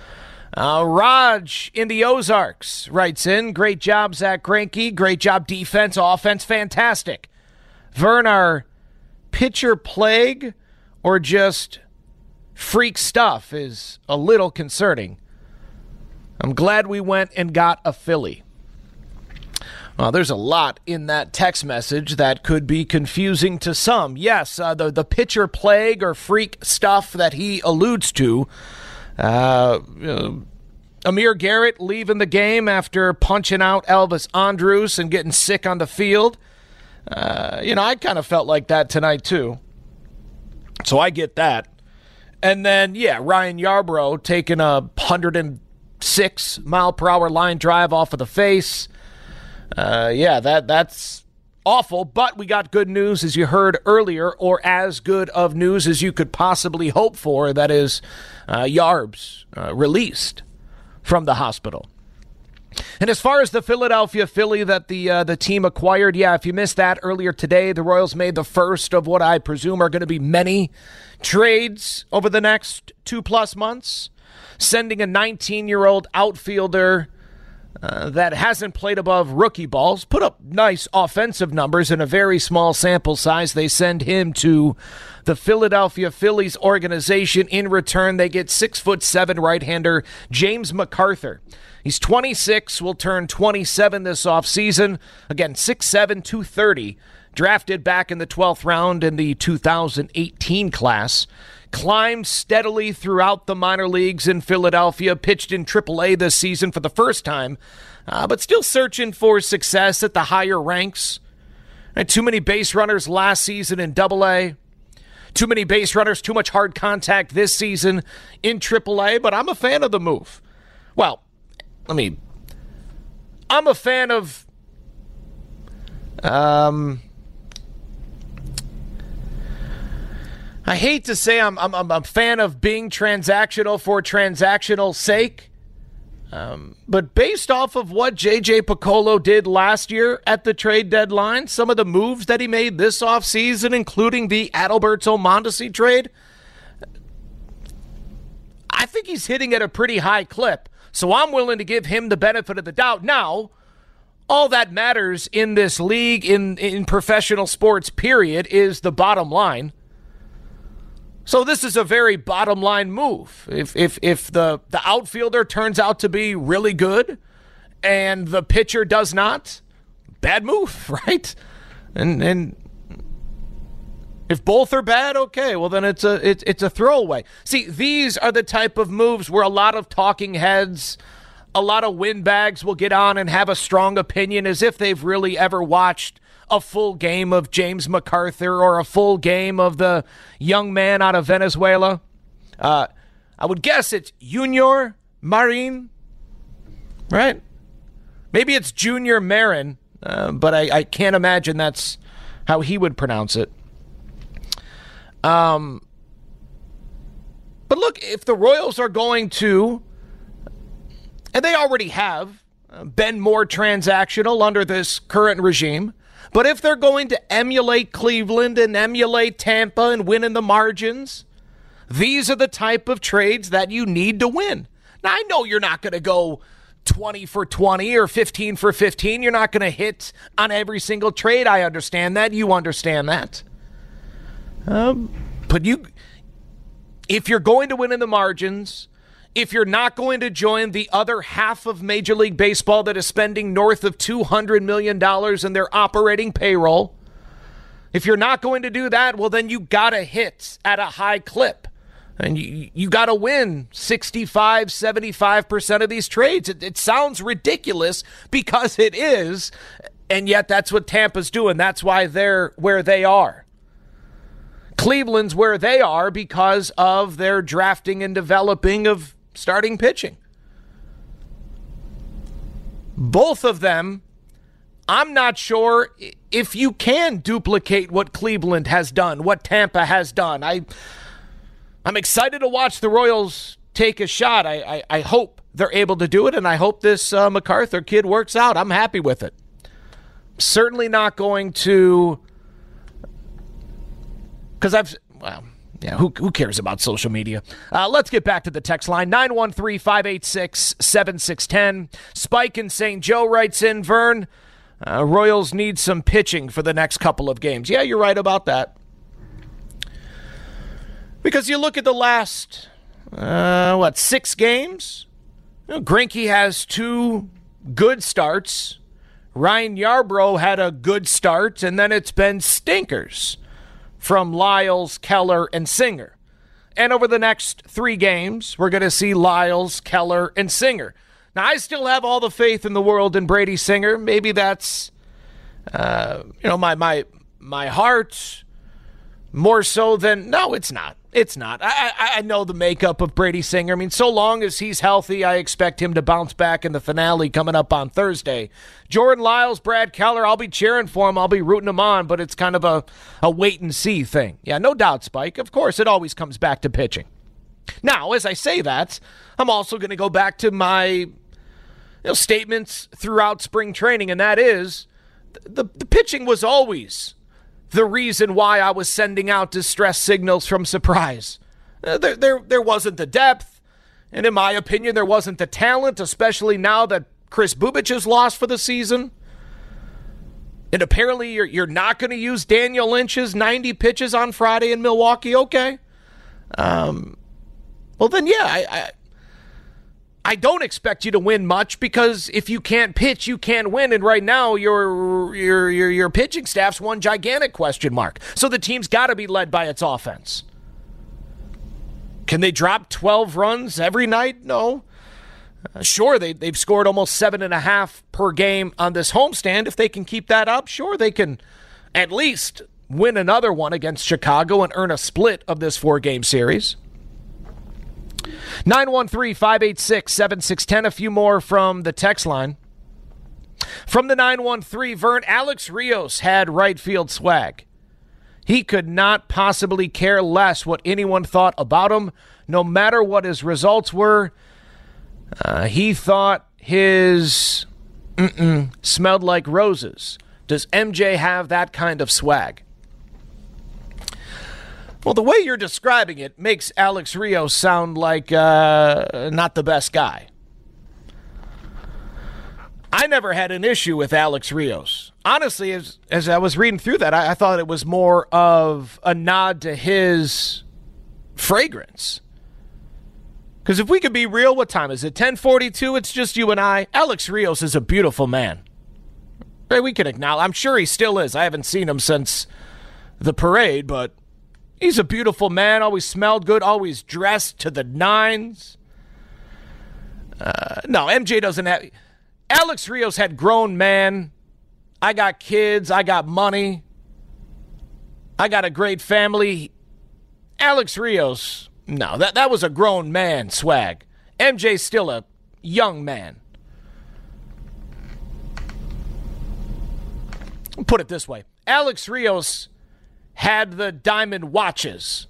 Raj in the Ozarks writes in, great job, Zach Greinke. Great job, defense, offense, fantastic. Vern, our pitcher plague or just freak stuff is a little concerning. I'm glad we went and got a Philly. Well, there's a lot in that text message that could be confusing to some. Yes, the pitcher plague or freak stuff that he alludes to. Amir Garrett leaving the game after punching out Elvis Andrus and getting sick on the field. I kind of felt like that tonight too. So I get that. And then, Ryan Yarbrough taking a 106-mile-per-hour line drive off of the face. That's awful, but we got good news, as you heard earlier, or as good of news as you could possibly hope for. That is Yarbs released from the hospital. And as far as the Philadelphia Philly that the team acquired, if you missed that earlier today, the Royals made the first of what I presume are going to be many trades over the next 2+ months, sending a 19-year-old outfielder that hasn't played above rookie balls, put up nice offensive numbers in a very small sample size. They send him to the Philadelphia Phillies organization. In return, they get 6'7" right-hander James McArthur. He's 26, will turn 27 this offseason. Again, 6'7", 230, drafted back in the 12th round in the 2018 class. Climbed steadily throughout the minor leagues in Philadelphia, pitched in AAA this season for the first time, but still searching for success at the higher ranks. Had too many base runners last season in AA. Too many base runners, too much hard contact this season in AAA, but I'm a fan of the move. Well, I'm a fan of I hate to say I'm a fan of being transactional for transactional sake, but based off of what J.J. Picollo did last year at the trade deadline, some of the moves that he made this offseason, including the Adalberto Mondesi trade, I think he's hitting at a pretty high clip. So I'm willing to give him the benefit of the doubt. Now, all that matters in this league, in professional sports, period, is the bottom line. So this is a very bottom line move. If the outfielder turns out to be really good and the pitcher does not, bad move, right? And if both are bad, okay, well then it's a throwaway. See, these are the type of moves where a lot of talking heads, a lot of windbags will get on and have a strong opinion as if they've really ever watched a full game of James McArthur or a full game of the young man out of Venezuela. I would guess it's Junior Marin, right? Maybe it's Junior Marin, but I can't imagine that's how he would pronounce it. But look, if the Royals are going to, and they already have been more transactional under this current regime, but if they're going to emulate Cleveland and emulate Tampa and win in the margins, these are the type of trades that you need to win. Now, I know you're not going to go 20 for 20 or 15 for 15. You're not going to hit on every single trade. I understand that. You understand that. But if you're going to win in the margins, if you're not going to join the other half of Major League Baseball that is spending north of $200 million in their operating payroll, if you're not going to do that, well, then you got to hit at a high clip. And you got to win 65, 75% of these trades. It sounds ridiculous because it is, and yet that's what Tampa's doing. That's why they're where they are. Cleveland's where they are because of their drafting and developing of starting pitching. Both of them, I'm not sure if you can duplicate what Cleveland has done, what Tampa has done. I'm excited to watch the Royals take a shot. I hope they're able to do it, and I hope this MacArthur kid works out. I'm happy with it. Certainly not going to, because who cares about social media? Let's get back to the text line, 913-586-7610. Spike in St. Joe writes in, Vern, Royals need some pitching for the next couple of games. Yeah, you're right about that. Because you look at the last, 6 games? Greinke has 2 good starts. Ryan Yarbrough had a good start, and then it's been stinkers from Lyles, Keller, and Singer. And over the next 3 games, we're going to see Lyles, Keller, and Singer. Now, I still have all the faith in the world in Brady Singer. Maybe that's, my heart more so than, no, it's not. It's not. I know the makeup of Brady Singer. I mean, so long as he's healthy, I expect him to bounce back in the finale coming up on Thursday. Jordan Lyles, Brad Keller, I'll be cheering for him. I'll be rooting him on, but it's kind of a wait-and-see thing. Yeah, no doubt, Spike. Of course, it always comes back to pitching. Now, as I say that, I'm also going to go back to my statements throughout spring training, and that is the pitching was always the reason why I was sending out distress signals from Surprise. There wasn't the depth, and in my opinion, there wasn't the talent, especially now that Chris Bubich is lost for the season. And apparently you're not going to use Daniel Lynch's 90 pitches on Friday in Milwaukee. Okay. Well, then, yeah, I don't expect you to win much, because if you can't pitch, you can't win. And right now, your pitching staff's one gigantic question mark. So the team's got to be led by its offense. Can they drop 12 runs every night? No. Sure, they've scored almost 7.5 per game on this homestand. If they can keep that up, sure, they can at least win another one against Chicago and earn a split of this 4-game series. 913-586-7610. A few more from the text line. From the 913, Vern, Alex Rios had right field swag. He could not possibly care less what anyone thought about him, no matter what his results were. He thought his smelled like roses. Does MJ have that kind of swag? Well, the way you're describing it makes Alex Rios sound like not the best guy. I never had an issue with Alex Rios. Honestly, as I was reading through that, I thought it was more of a nod to his fragrance. Because if we could be real, what time is it? 10:42, it's just you and I. Alex Rios is a beautiful man. Right, we can acknowledge. I'm sure he still is. I haven't seen him since the parade, but he's a beautiful man, always smelled good, always dressed to the nines. No, MJ doesn't have... Alex Rios had grown man. I got kids. I got money. I got a great family. Alex Rios, no, that was a grown man swag. MJ's still a young man. Put it this way. Alex Rios had the diamond watches.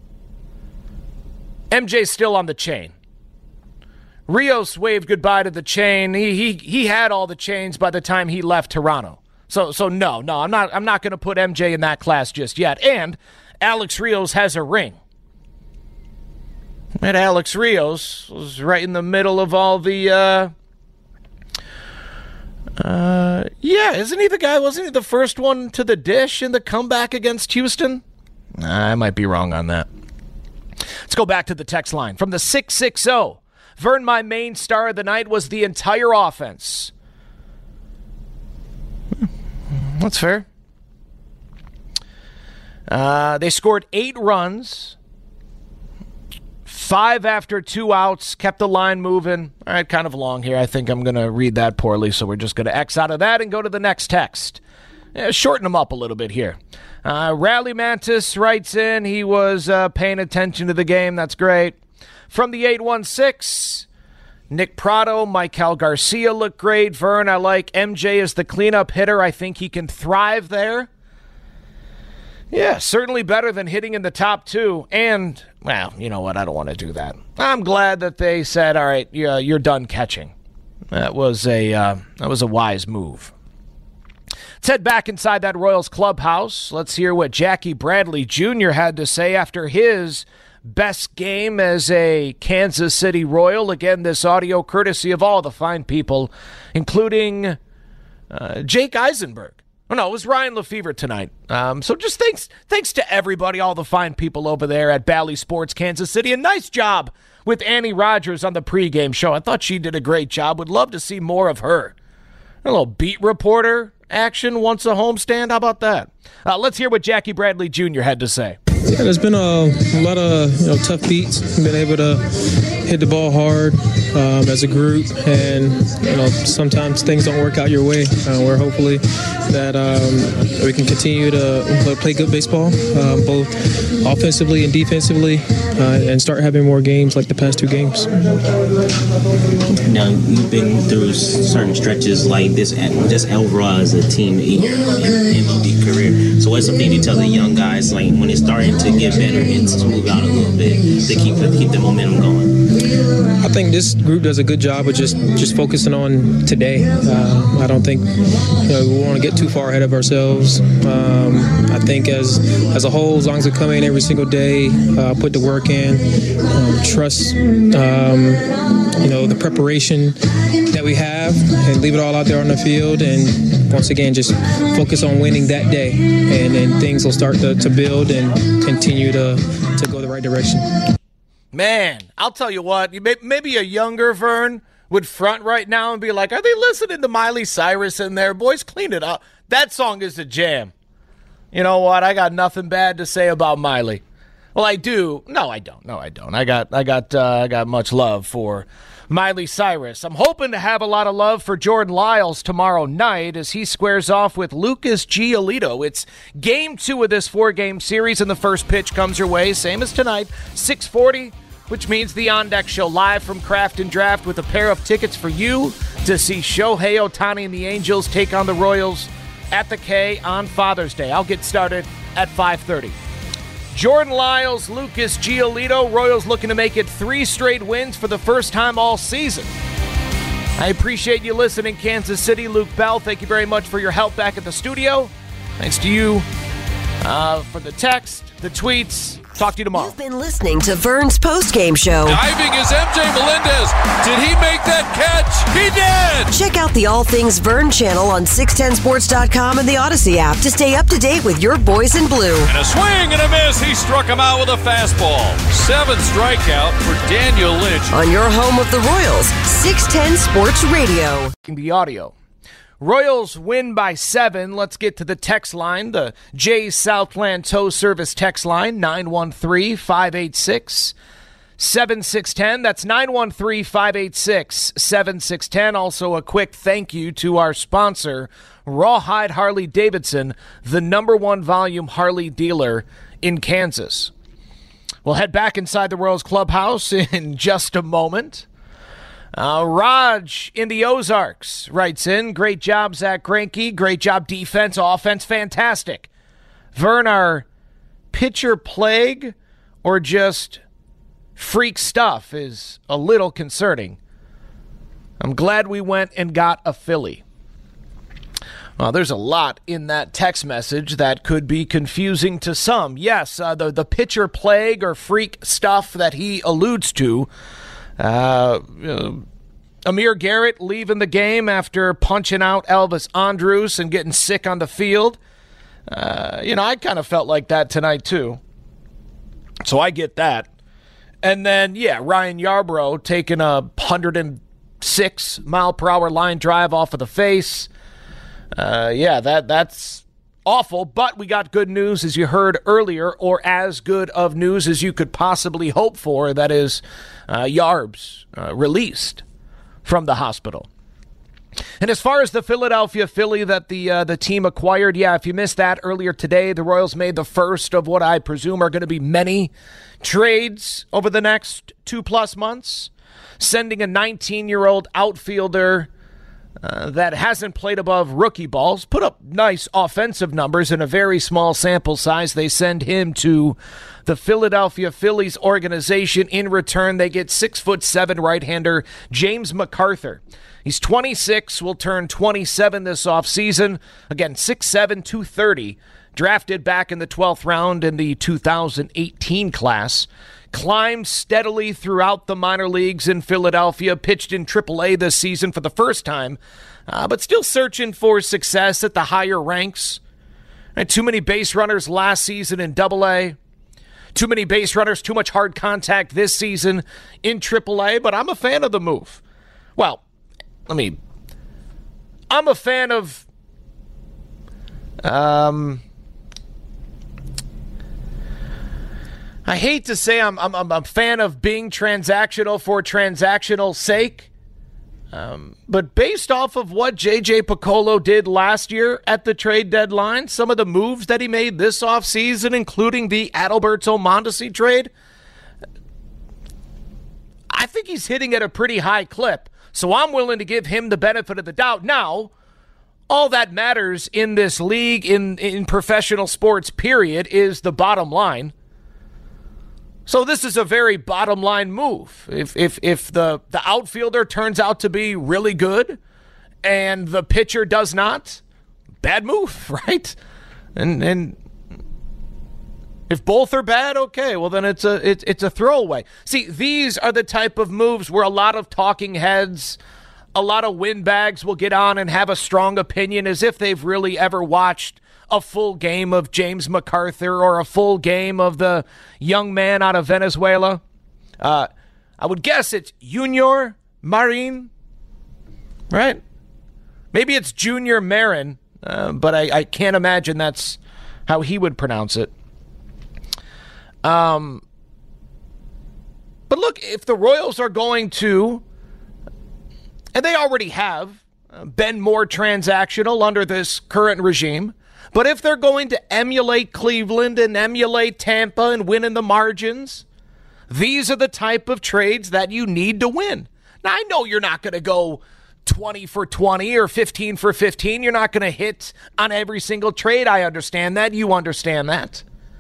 MJ's still on the chain. Rios waved goodbye to the chain. He had all the chains by the time he left Toronto. So no, I'm not going to put MJ in that class just yet. And Alex Rios has a ring. And Alex Rios was right in the middle of all the isn't he the guy? Wasn't he the first one to the dish in the comeback against Houston? I might be wrong on that. Let's go back to the text line. From the 660, Vern, my main star of the night was the entire offense. That's fair. They scored 8 runs, 5 after 2 outs, kept the line moving. All right, kind of long here. I think I'm going to read that poorly, so we're just going to X out of that and go to the next text. Shorten them up a little bit here. Rally Mantis writes in, he was paying attention to the game. That's great. From the 816, Nick Prado, Michael Garcia look great. Vern, I like MJ as the cleanup hitter. I think he can thrive there. Yeah, certainly better than hitting in the top 2. And, well, you know what? I don't want to do that. I'm glad that they said, all right, you're done catching. That was a wise move. Let's head back inside that Royals clubhouse. Let's hear what Jackie Bradley Jr. had to say after his best game as a Kansas City Royal. Again, this audio courtesy of all the fine people, including Jake Eisenberg. Oh, no, it was Ryan Lefevre tonight. So just thanks to everybody, all the fine people over there at Bally Sports Kansas City. And nice job with Annie Rogers on the pregame show. I thought she did a great job. Would love to see more of her. A little beat reporter action once a homestand. How about that? Let's hear what Jackie Bradley Jr. had to say. Yeah, there's been a lot of tough beats. Been able to hit the ball hard as a group, and sometimes things don't work out your way. We're hopefully that we can continue to play good baseball, both offensively and defensively, and start having more games like the past 2 games. Now you've been through certain stretches like this. Just overall as a team in your MLB career. So what's something you tell the young guys like when it's starting to get better and to move out a little bit to keep the momentum going? I think this group does a good job of just focusing on today. I don't think we want to get too far ahead of ourselves. I think as a whole, as long as we come in every single day, put the work in, trust the preparation that we have, and leave it all out there on the field, and once again just focus on winning that day, and then things will start to build and continue to go the right direction. Man, I'll tell you what, maybe a younger Vern would front right now and be like, are they listening to Miley Cyrus in there? Boys, clean it up. That song is a jam. You know what? I got nothing bad to say about Miley. Well, I do. No, I don't. I got much love for Miley Cyrus. I'm hoping to have a lot of love for Jordan Lyles tomorrow night as he squares off with Lucas Giolito. It's game 2 of this 4-game series, and the first pitch comes your way, same as tonight, 6:40, which means the On Deck Show live from Craft and Draft with a pair of tickets for you to see Shohei Ohtani and the Angels take on the Royals at the K on Father's Day. I'll get started at 5:30. Jordan Lyles, Lucas Giolito, Royals looking to make it 3 straight wins for the first time all season. I appreciate you listening, Kansas City. Luke Bell, thank you very much for your help back at the studio. Thanks to you for the text, the tweets. Talk to you tomorrow. You've been listening to Vern's postgame show. Diving is MJ Melendez. Did he make that catch? He did! Check out the All Things Vern channel on 610sports.com and the Odyssey app to stay up to date with your boys in blue. And a swing and a miss. He struck him out with a fastball. 7th strikeout for Daniel Lynch. On your home of the Royals, 610 Sports Radio. The audio. Royals win by 7. Let's get to the text line, the Jay's Southland Tow Service text line, 913-586-7610. That's 913-586-7610. Also, a quick thank you to our sponsor, Rawhide Harley Davidson, the #1 volume Harley dealer in Kansas. We'll head back inside the Royals clubhouse in just a moment. Raj in the Ozarks writes in, great job, Zach Greinke. Great job, defense, offense, fantastic. Vern, our pitcher plague or just freak stuff is a little concerning. I'm glad we went and got a Philly. Well, there's a lot in that text message that could be confusing to some. Yes, the pitcher plague or freak stuff that he alludes to. Amir Garrett leaving the game after punching out Elvis Andrus and getting sick on the field. I kind of felt like that tonight too. So I get that. And then, Ryan Yarbrough taking a 106-mile-per-hour line drive off of the face. That's awful, but we got good news, as you heard earlier, or as good of news as you could possibly hope for. That is, Yarbs released from the hospital. And as far as the Philadelphia Philly that the team acquired, if you missed that earlier today, the Royals made the first of what I presume are going to be many trades over the next 2+ months, sending a 19-year-old outfielder that hasn't played above rookie balls, put up nice offensive numbers in a very small sample size. They send him to the Philadelphia Phillies organization. In return, they get 6'7" right-hander James McArthur. He's 26, will turn 27 this offseason. Again, 6'7", 230, drafted back in the 12th round in the 2018 class. Climbed steadily throughout the minor leagues in Philadelphia, pitched in AAA this season for the first time, but still searching for success at the higher ranks. Had too many base runners last season in AA. Too many base runners, too much hard contact this season in AAA, but I'm a fan of the move. Well, I'm a fan of I hate to say I'm a fan of being transactional for transactional sake, but based off of what J.J. Picollo did last year at the trade deadline, some of the moves that he made this offseason, including the Adalberto Mondesi trade, I think he's hitting at a pretty high clip. So I'm willing to give him the benefit of the doubt. Now, all that matters in this league, in professional sports, period, is the bottom line. So this is a very bottom line move. If the outfielder turns out to be really good and the pitcher does not, bad move, right? And if both are bad, okay, well then it's a throwaway. See, these are the type of moves where a lot of talking heads, a lot of windbags will get on and have a strong opinion as if they've really ever watched a full game of James McArthur or a full game of the young man out of Venezuela. I would guess it's Junior Marin, right? Maybe it's Junior Marin, but I can't imagine that's how he would pronounce it. But look, if the Royals are going to, and they already have, been more transactional under this current regime, but if they're going to emulate Cleveland and emulate Tampa and win in the margins, these are the type of trades that you need to win. Now, I know you're not going to go 20 for 20 or 15 for 15. You're not going to hit on every single trade. I understand that. You understand that.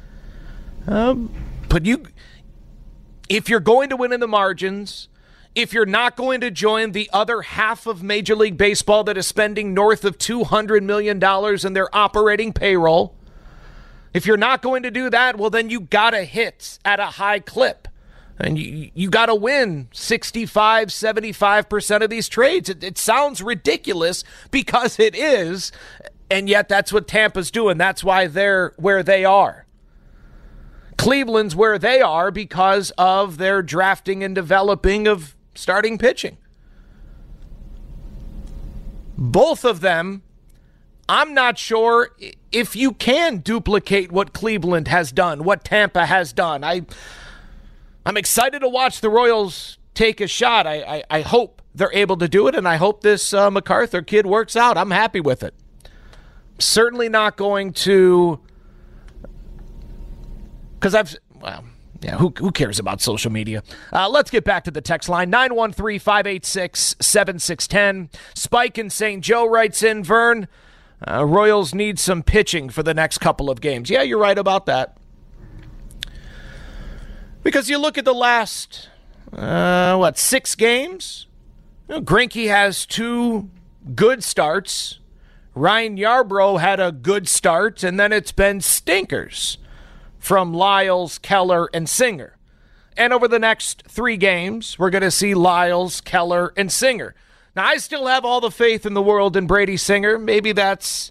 But if you're going to win in the margins, if you're not going to join the other half of Major League Baseball that is spending north of $200 million in their operating payroll, if you're not going to do that, well, then you got to hit at a high clip. And you got to win 65, 75% of these trades. It sounds ridiculous because it is, and yet that's what Tampa's doing. That's why they're where they are. Cleveland's where they are because of their drafting and developing of starting pitching. Both of them, I'm not sure if you can duplicate what Cleveland has done, what Tampa has done. I'm excited to watch the Royals take a shot. I hope they're able to do it, and I hope this McArthur kid works out. I'm happy with it. Certainly not going to, because who cares about social media? Let's get back to the text line, 913-586-7610. Spike in St. Joe writes in, Vern, Royals need some pitching for the next couple of games. Yeah, you're right about that. Because you look at the last, 6 games? Greinke has 2 good starts. Ryan Yarbrough had a good start, and then it's been stinkers from Lyles, Keller, and Singer. And over the next 3 games, we're going to see Lyles, Keller, and Singer. Now, I still have all the faith in the world in Brady Singer. Maybe that's,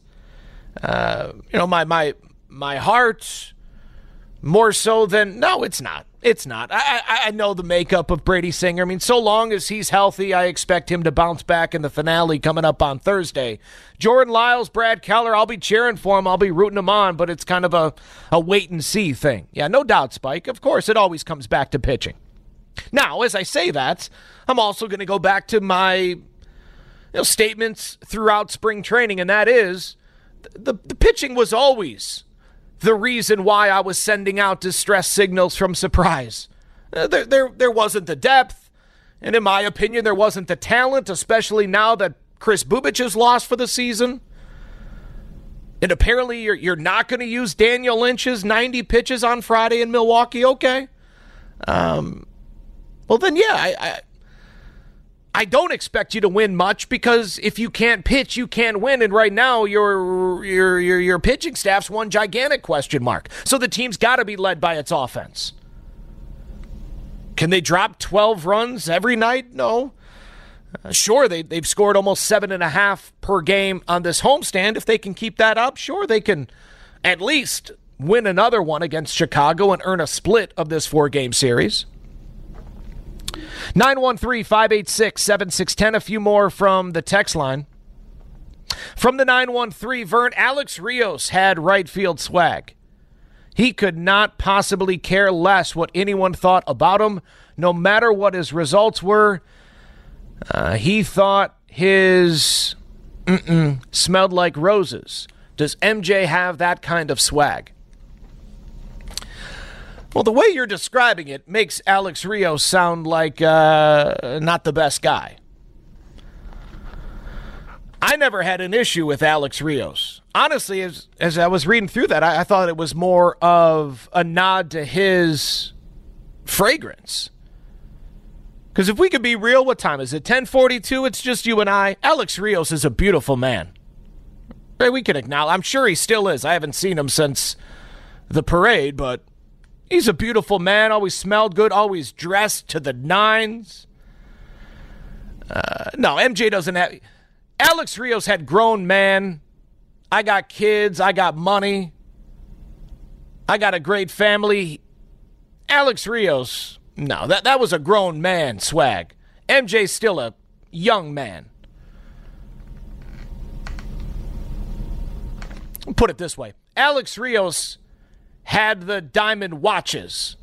my heart more so than, no, it's not. It's not. I know the makeup of Brady Singer. I mean, so long as he's healthy, I expect him to bounce back in the finale coming up on Thursday. Jordan Lyles, Brad Keller, I'll be cheering for him. I'll be rooting him on, but it's kind of a wait-and-see thing. Yeah, no doubt, Spike. Of course, it always comes back to pitching. Now, as I say that, I'm also going to go back to my statements throughout spring training, and that is the pitching was always the reason why I was sending out distress signals from Surprise. There wasn't the depth, and in my opinion, there wasn't the talent, especially now that Chris Bubich is lost for the season. And apparently you're not going to use Daniel Lynch's 90 pitches on Friday in Milwaukee. Okay. Well, then, yeah, I don't expect you to win much, because if you can't pitch, you can't win. And right now, your pitching staff's one gigantic question mark. So the team's got to be led by its offense. Can they drop 12 runs every night? No. Sure, they've scored almost 7.5 per game on this homestand. If they can keep that up, sure, they can at least win another one against Chicago and earn a split of this 4-game series. 913-586-7610. A few more from the text line. From the 913, Vern, Alex Rios had right field swag. He could not possibly care less what anyone thought about him, no matter what his results were. He thought his smelled like roses. Does MJ have that kind of swag? Well, the way you're describing it makes Alex Rios sound like not the best guy. I never had an issue with Alex Rios. Honestly, as I was reading through that, I thought it was more of a nod to his fragrance. Because if we could be real, what time is it? 10:42? It's just you and I. Alex Rios is a beautiful man. We can acknowledge. I'm sure he still is. I haven't seen him since the parade, but he's a beautiful man. Always smelled good. Always dressed to the nines. No, MJ doesn't have. Alex Rios had grown man. I got kids. I got money. I got a great family. Alex Rios. No, that was a grown man swag. MJ's still a young man. I'll put it this way. Alex Rios had the diamond watches.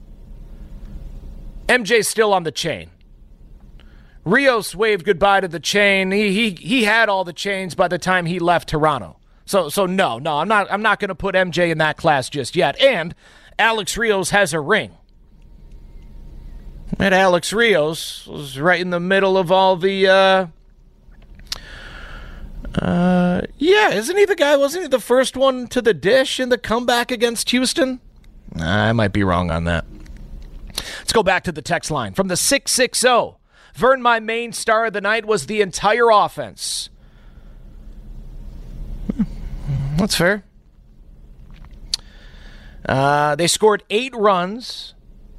MJ's still on the chain. Rios waved goodbye to the chain. He had all the chains by the time he left Toronto. So no, I'm not going to put MJ in that class just yet. And Alex Rios has a ring. And Alex Rios was right in the middle of all the, isn't he the guy, wasn't he the first one to the dish in the comeback against Houston? I might be wrong on that. Let's go back to the text line. From the 660, Vern, my main star of the night was the entire offense. That's fair. They scored 8 runs.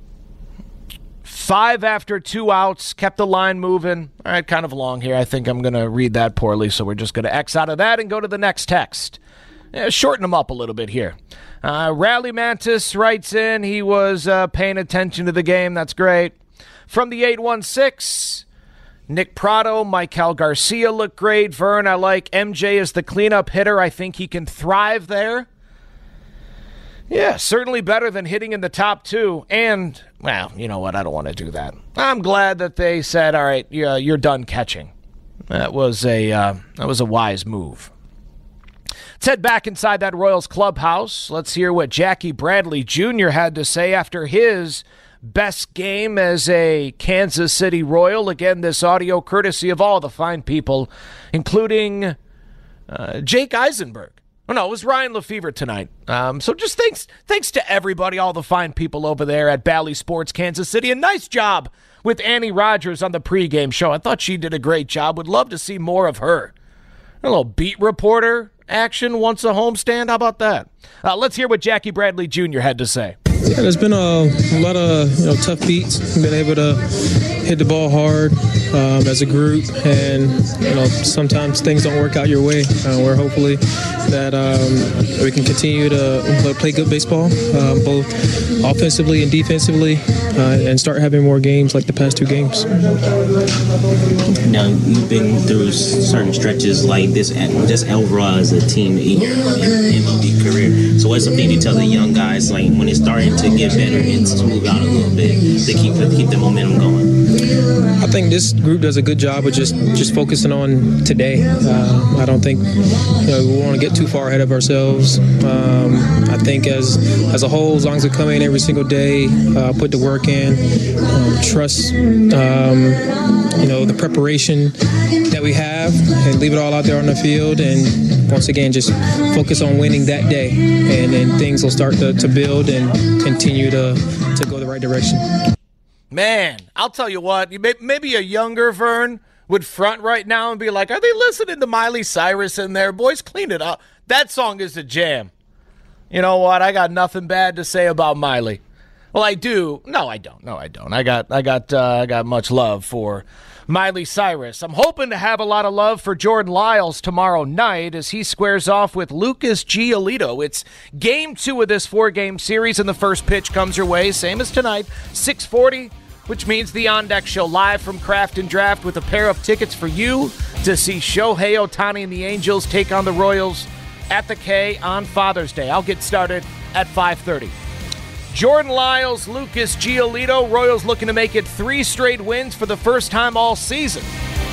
5 after 2 outs, kept the line moving. All right, kind of long here. I think I'm going to read that poorly, so we're just going to X out of that and go to the next text. Shorten them up a little bit here. Rally Mantis writes in, he was paying attention to the game. That's great. From the 816, Nick Prado, Michael Garcia look great. Vern, I like MJ as the cleanup hitter. I think he can thrive there. Yeah, certainly better than hitting in the top 2. And, well, you know what? I don't want to do that. I'm glad that they said, all right, you're done catching. That was a wise move. Let's head back inside that Royals clubhouse. Let's hear what Jackie Bradley Jr. had to say after his best game as a Kansas City Royal. Again, this audio courtesy of all the fine people, including Jake Eisenberg. Oh, no, it was Ryan Lefevre tonight. So just thanks to everybody, all the fine people over there at Bally Sports Kansas City. A nice job with Annie Rogers on the pregame show. I thought she did a great job. Would love to see more of her. A little beat reporter action once a homestand. How about that? Let's hear what Jackie Bradley Jr. had to say. Yeah, there's been a lot of tough beats. We've been able to hit the ball hard as a group, and sometimes things don't work out your way. We're hopefully that we can continue to play good baseball, both offensively and defensively, and start having more games like the past 2 games. Now, you've been through certain stretches like this Elvira as a team in your MLB career. So what's something you tell the young guys, like when it's starting to get better and smooth out a little bit, to keep the momentum going? I think this group does a good job of just focusing on today. I don't think we want to get too far ahead of ourselves. I think as a whole, as long as we come in every single day, put the work in, trust the preparation that we have, and leave it all out there on the field, and once again just focus on winning that day, and then things will start to build and continue to go the right direction. Man, I'll tell you what, maybe a younger Vern would front right now and be like, are they listening to Miley Cyrus in there? Boys, clean it up. That song is a jam. You know what? I got nothing bad to say about Miley. Well, I do. No, I don't. I got much love for Miley Cyrus. I'm hoping to have a lot of love for Jordan Lyles tomorrow night as he squares off with Lucas Giolito. It's game 2 of this 4-game series, and the first pitch comes your way, same as tonight, 6:40, which means the On Deck Show live from Craft and Draft with a pair of tickets for you to see Shohei Ohtani and the Angels take on the Royals at the K on Father's Day. I'll get started at 5:30. Jordan Lyles, Lucas Giolito, Royals looking to make it 3 straight wins for the first time all season.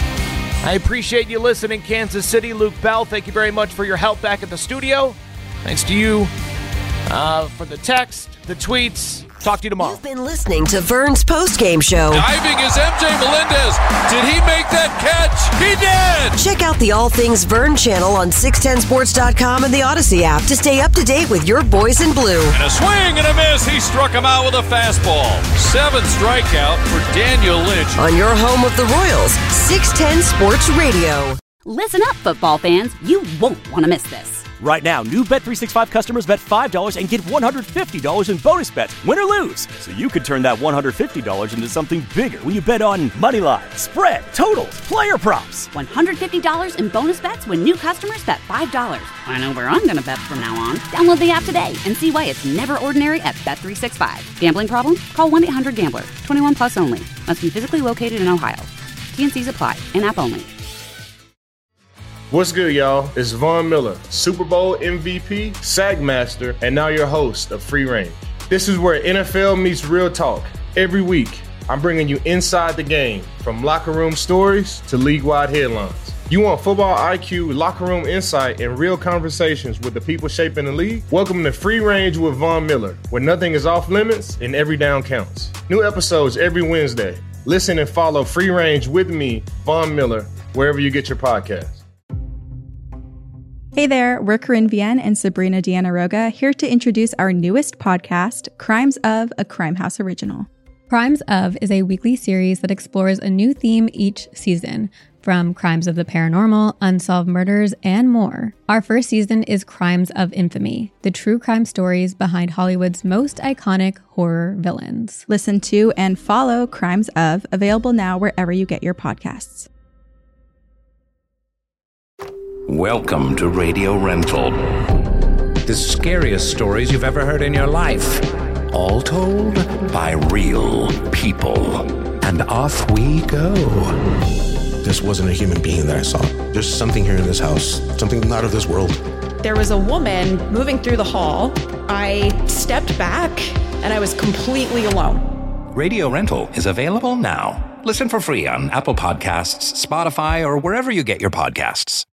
I appreciate you listening, Kansas City. Luke Bell, thank you very much for your help back at the studio. Thanks to you for the text, the tweets. Talk to you tomorrow. You've been listening to Vern's postgame show. Diving is MJ Melendez. Did he make that catch? He did! Check out the All Things Vern channel on 610sports.com and the Odyssey app to stay up to date with your boys in blue. And a swing and a miss. He struck him out with a fastball. 7th strikeout for Daniel Lynch. On your home of the Royals, 610 Sports Radio. Listen up, football fans. You won't want to miss this. Right now, new Bet365 customers bet $5 and get $150 in bonus bets, win or lose. So you could turn that $150 into something bigger when you bet on money line, spread, totals, player props. $150 in bonus bets when new customers bet $5. I know where I'm going to bet from now on. Download the app today and see why it's never ordinary at Bet365. Gambling problem? Call 1-800-GAMBLER. 21 plus only. Must be physically located in Ohio. T&Cs apply. In-app only. What's good, y'all? It's Von Miller, Super Bowl MVP, SAG Master, and now your host of Free Range. This is where NFL meets real talk. Every week, I'm bringing you inside the game, from locker room stories to league-wide headlines. You want football IQ, locker room insight, and real conversations with the people shaping the league? Welcome to Free Range with Von Miller, where nothing is off limits and every down counts. New episodes every Wednesday. Listen and follow Free Range with me, Von Miller, wherever you get your podcasts. Hey there, we're Corinne Vienne and Sabrina Deanna Roga, here to introduce our newest podcast, Crimes of, a Crime House original. Crimes of is a weekly series that explores a new theme each season, from crimes of the paranormal, unsolved murders, and more. Our first season is Crimes of Infamy, the true crime stories behind Hollywood's most iconic horror villains. Listen to and follow Crimes of, available now wherever you get your podcasts. Welcome to Radio Rental. The scariest stories you've ever heard in your life. All told by real people. And off we go. This wasn't a human being that I saw. There's something here in this house. Something not of this world. There was a woman moving through the hall. I stepped back and I was completely alone. Radio Rental is available now. Listen for free on Apple Podcasts, Spotify, or wherever you get your podcasts.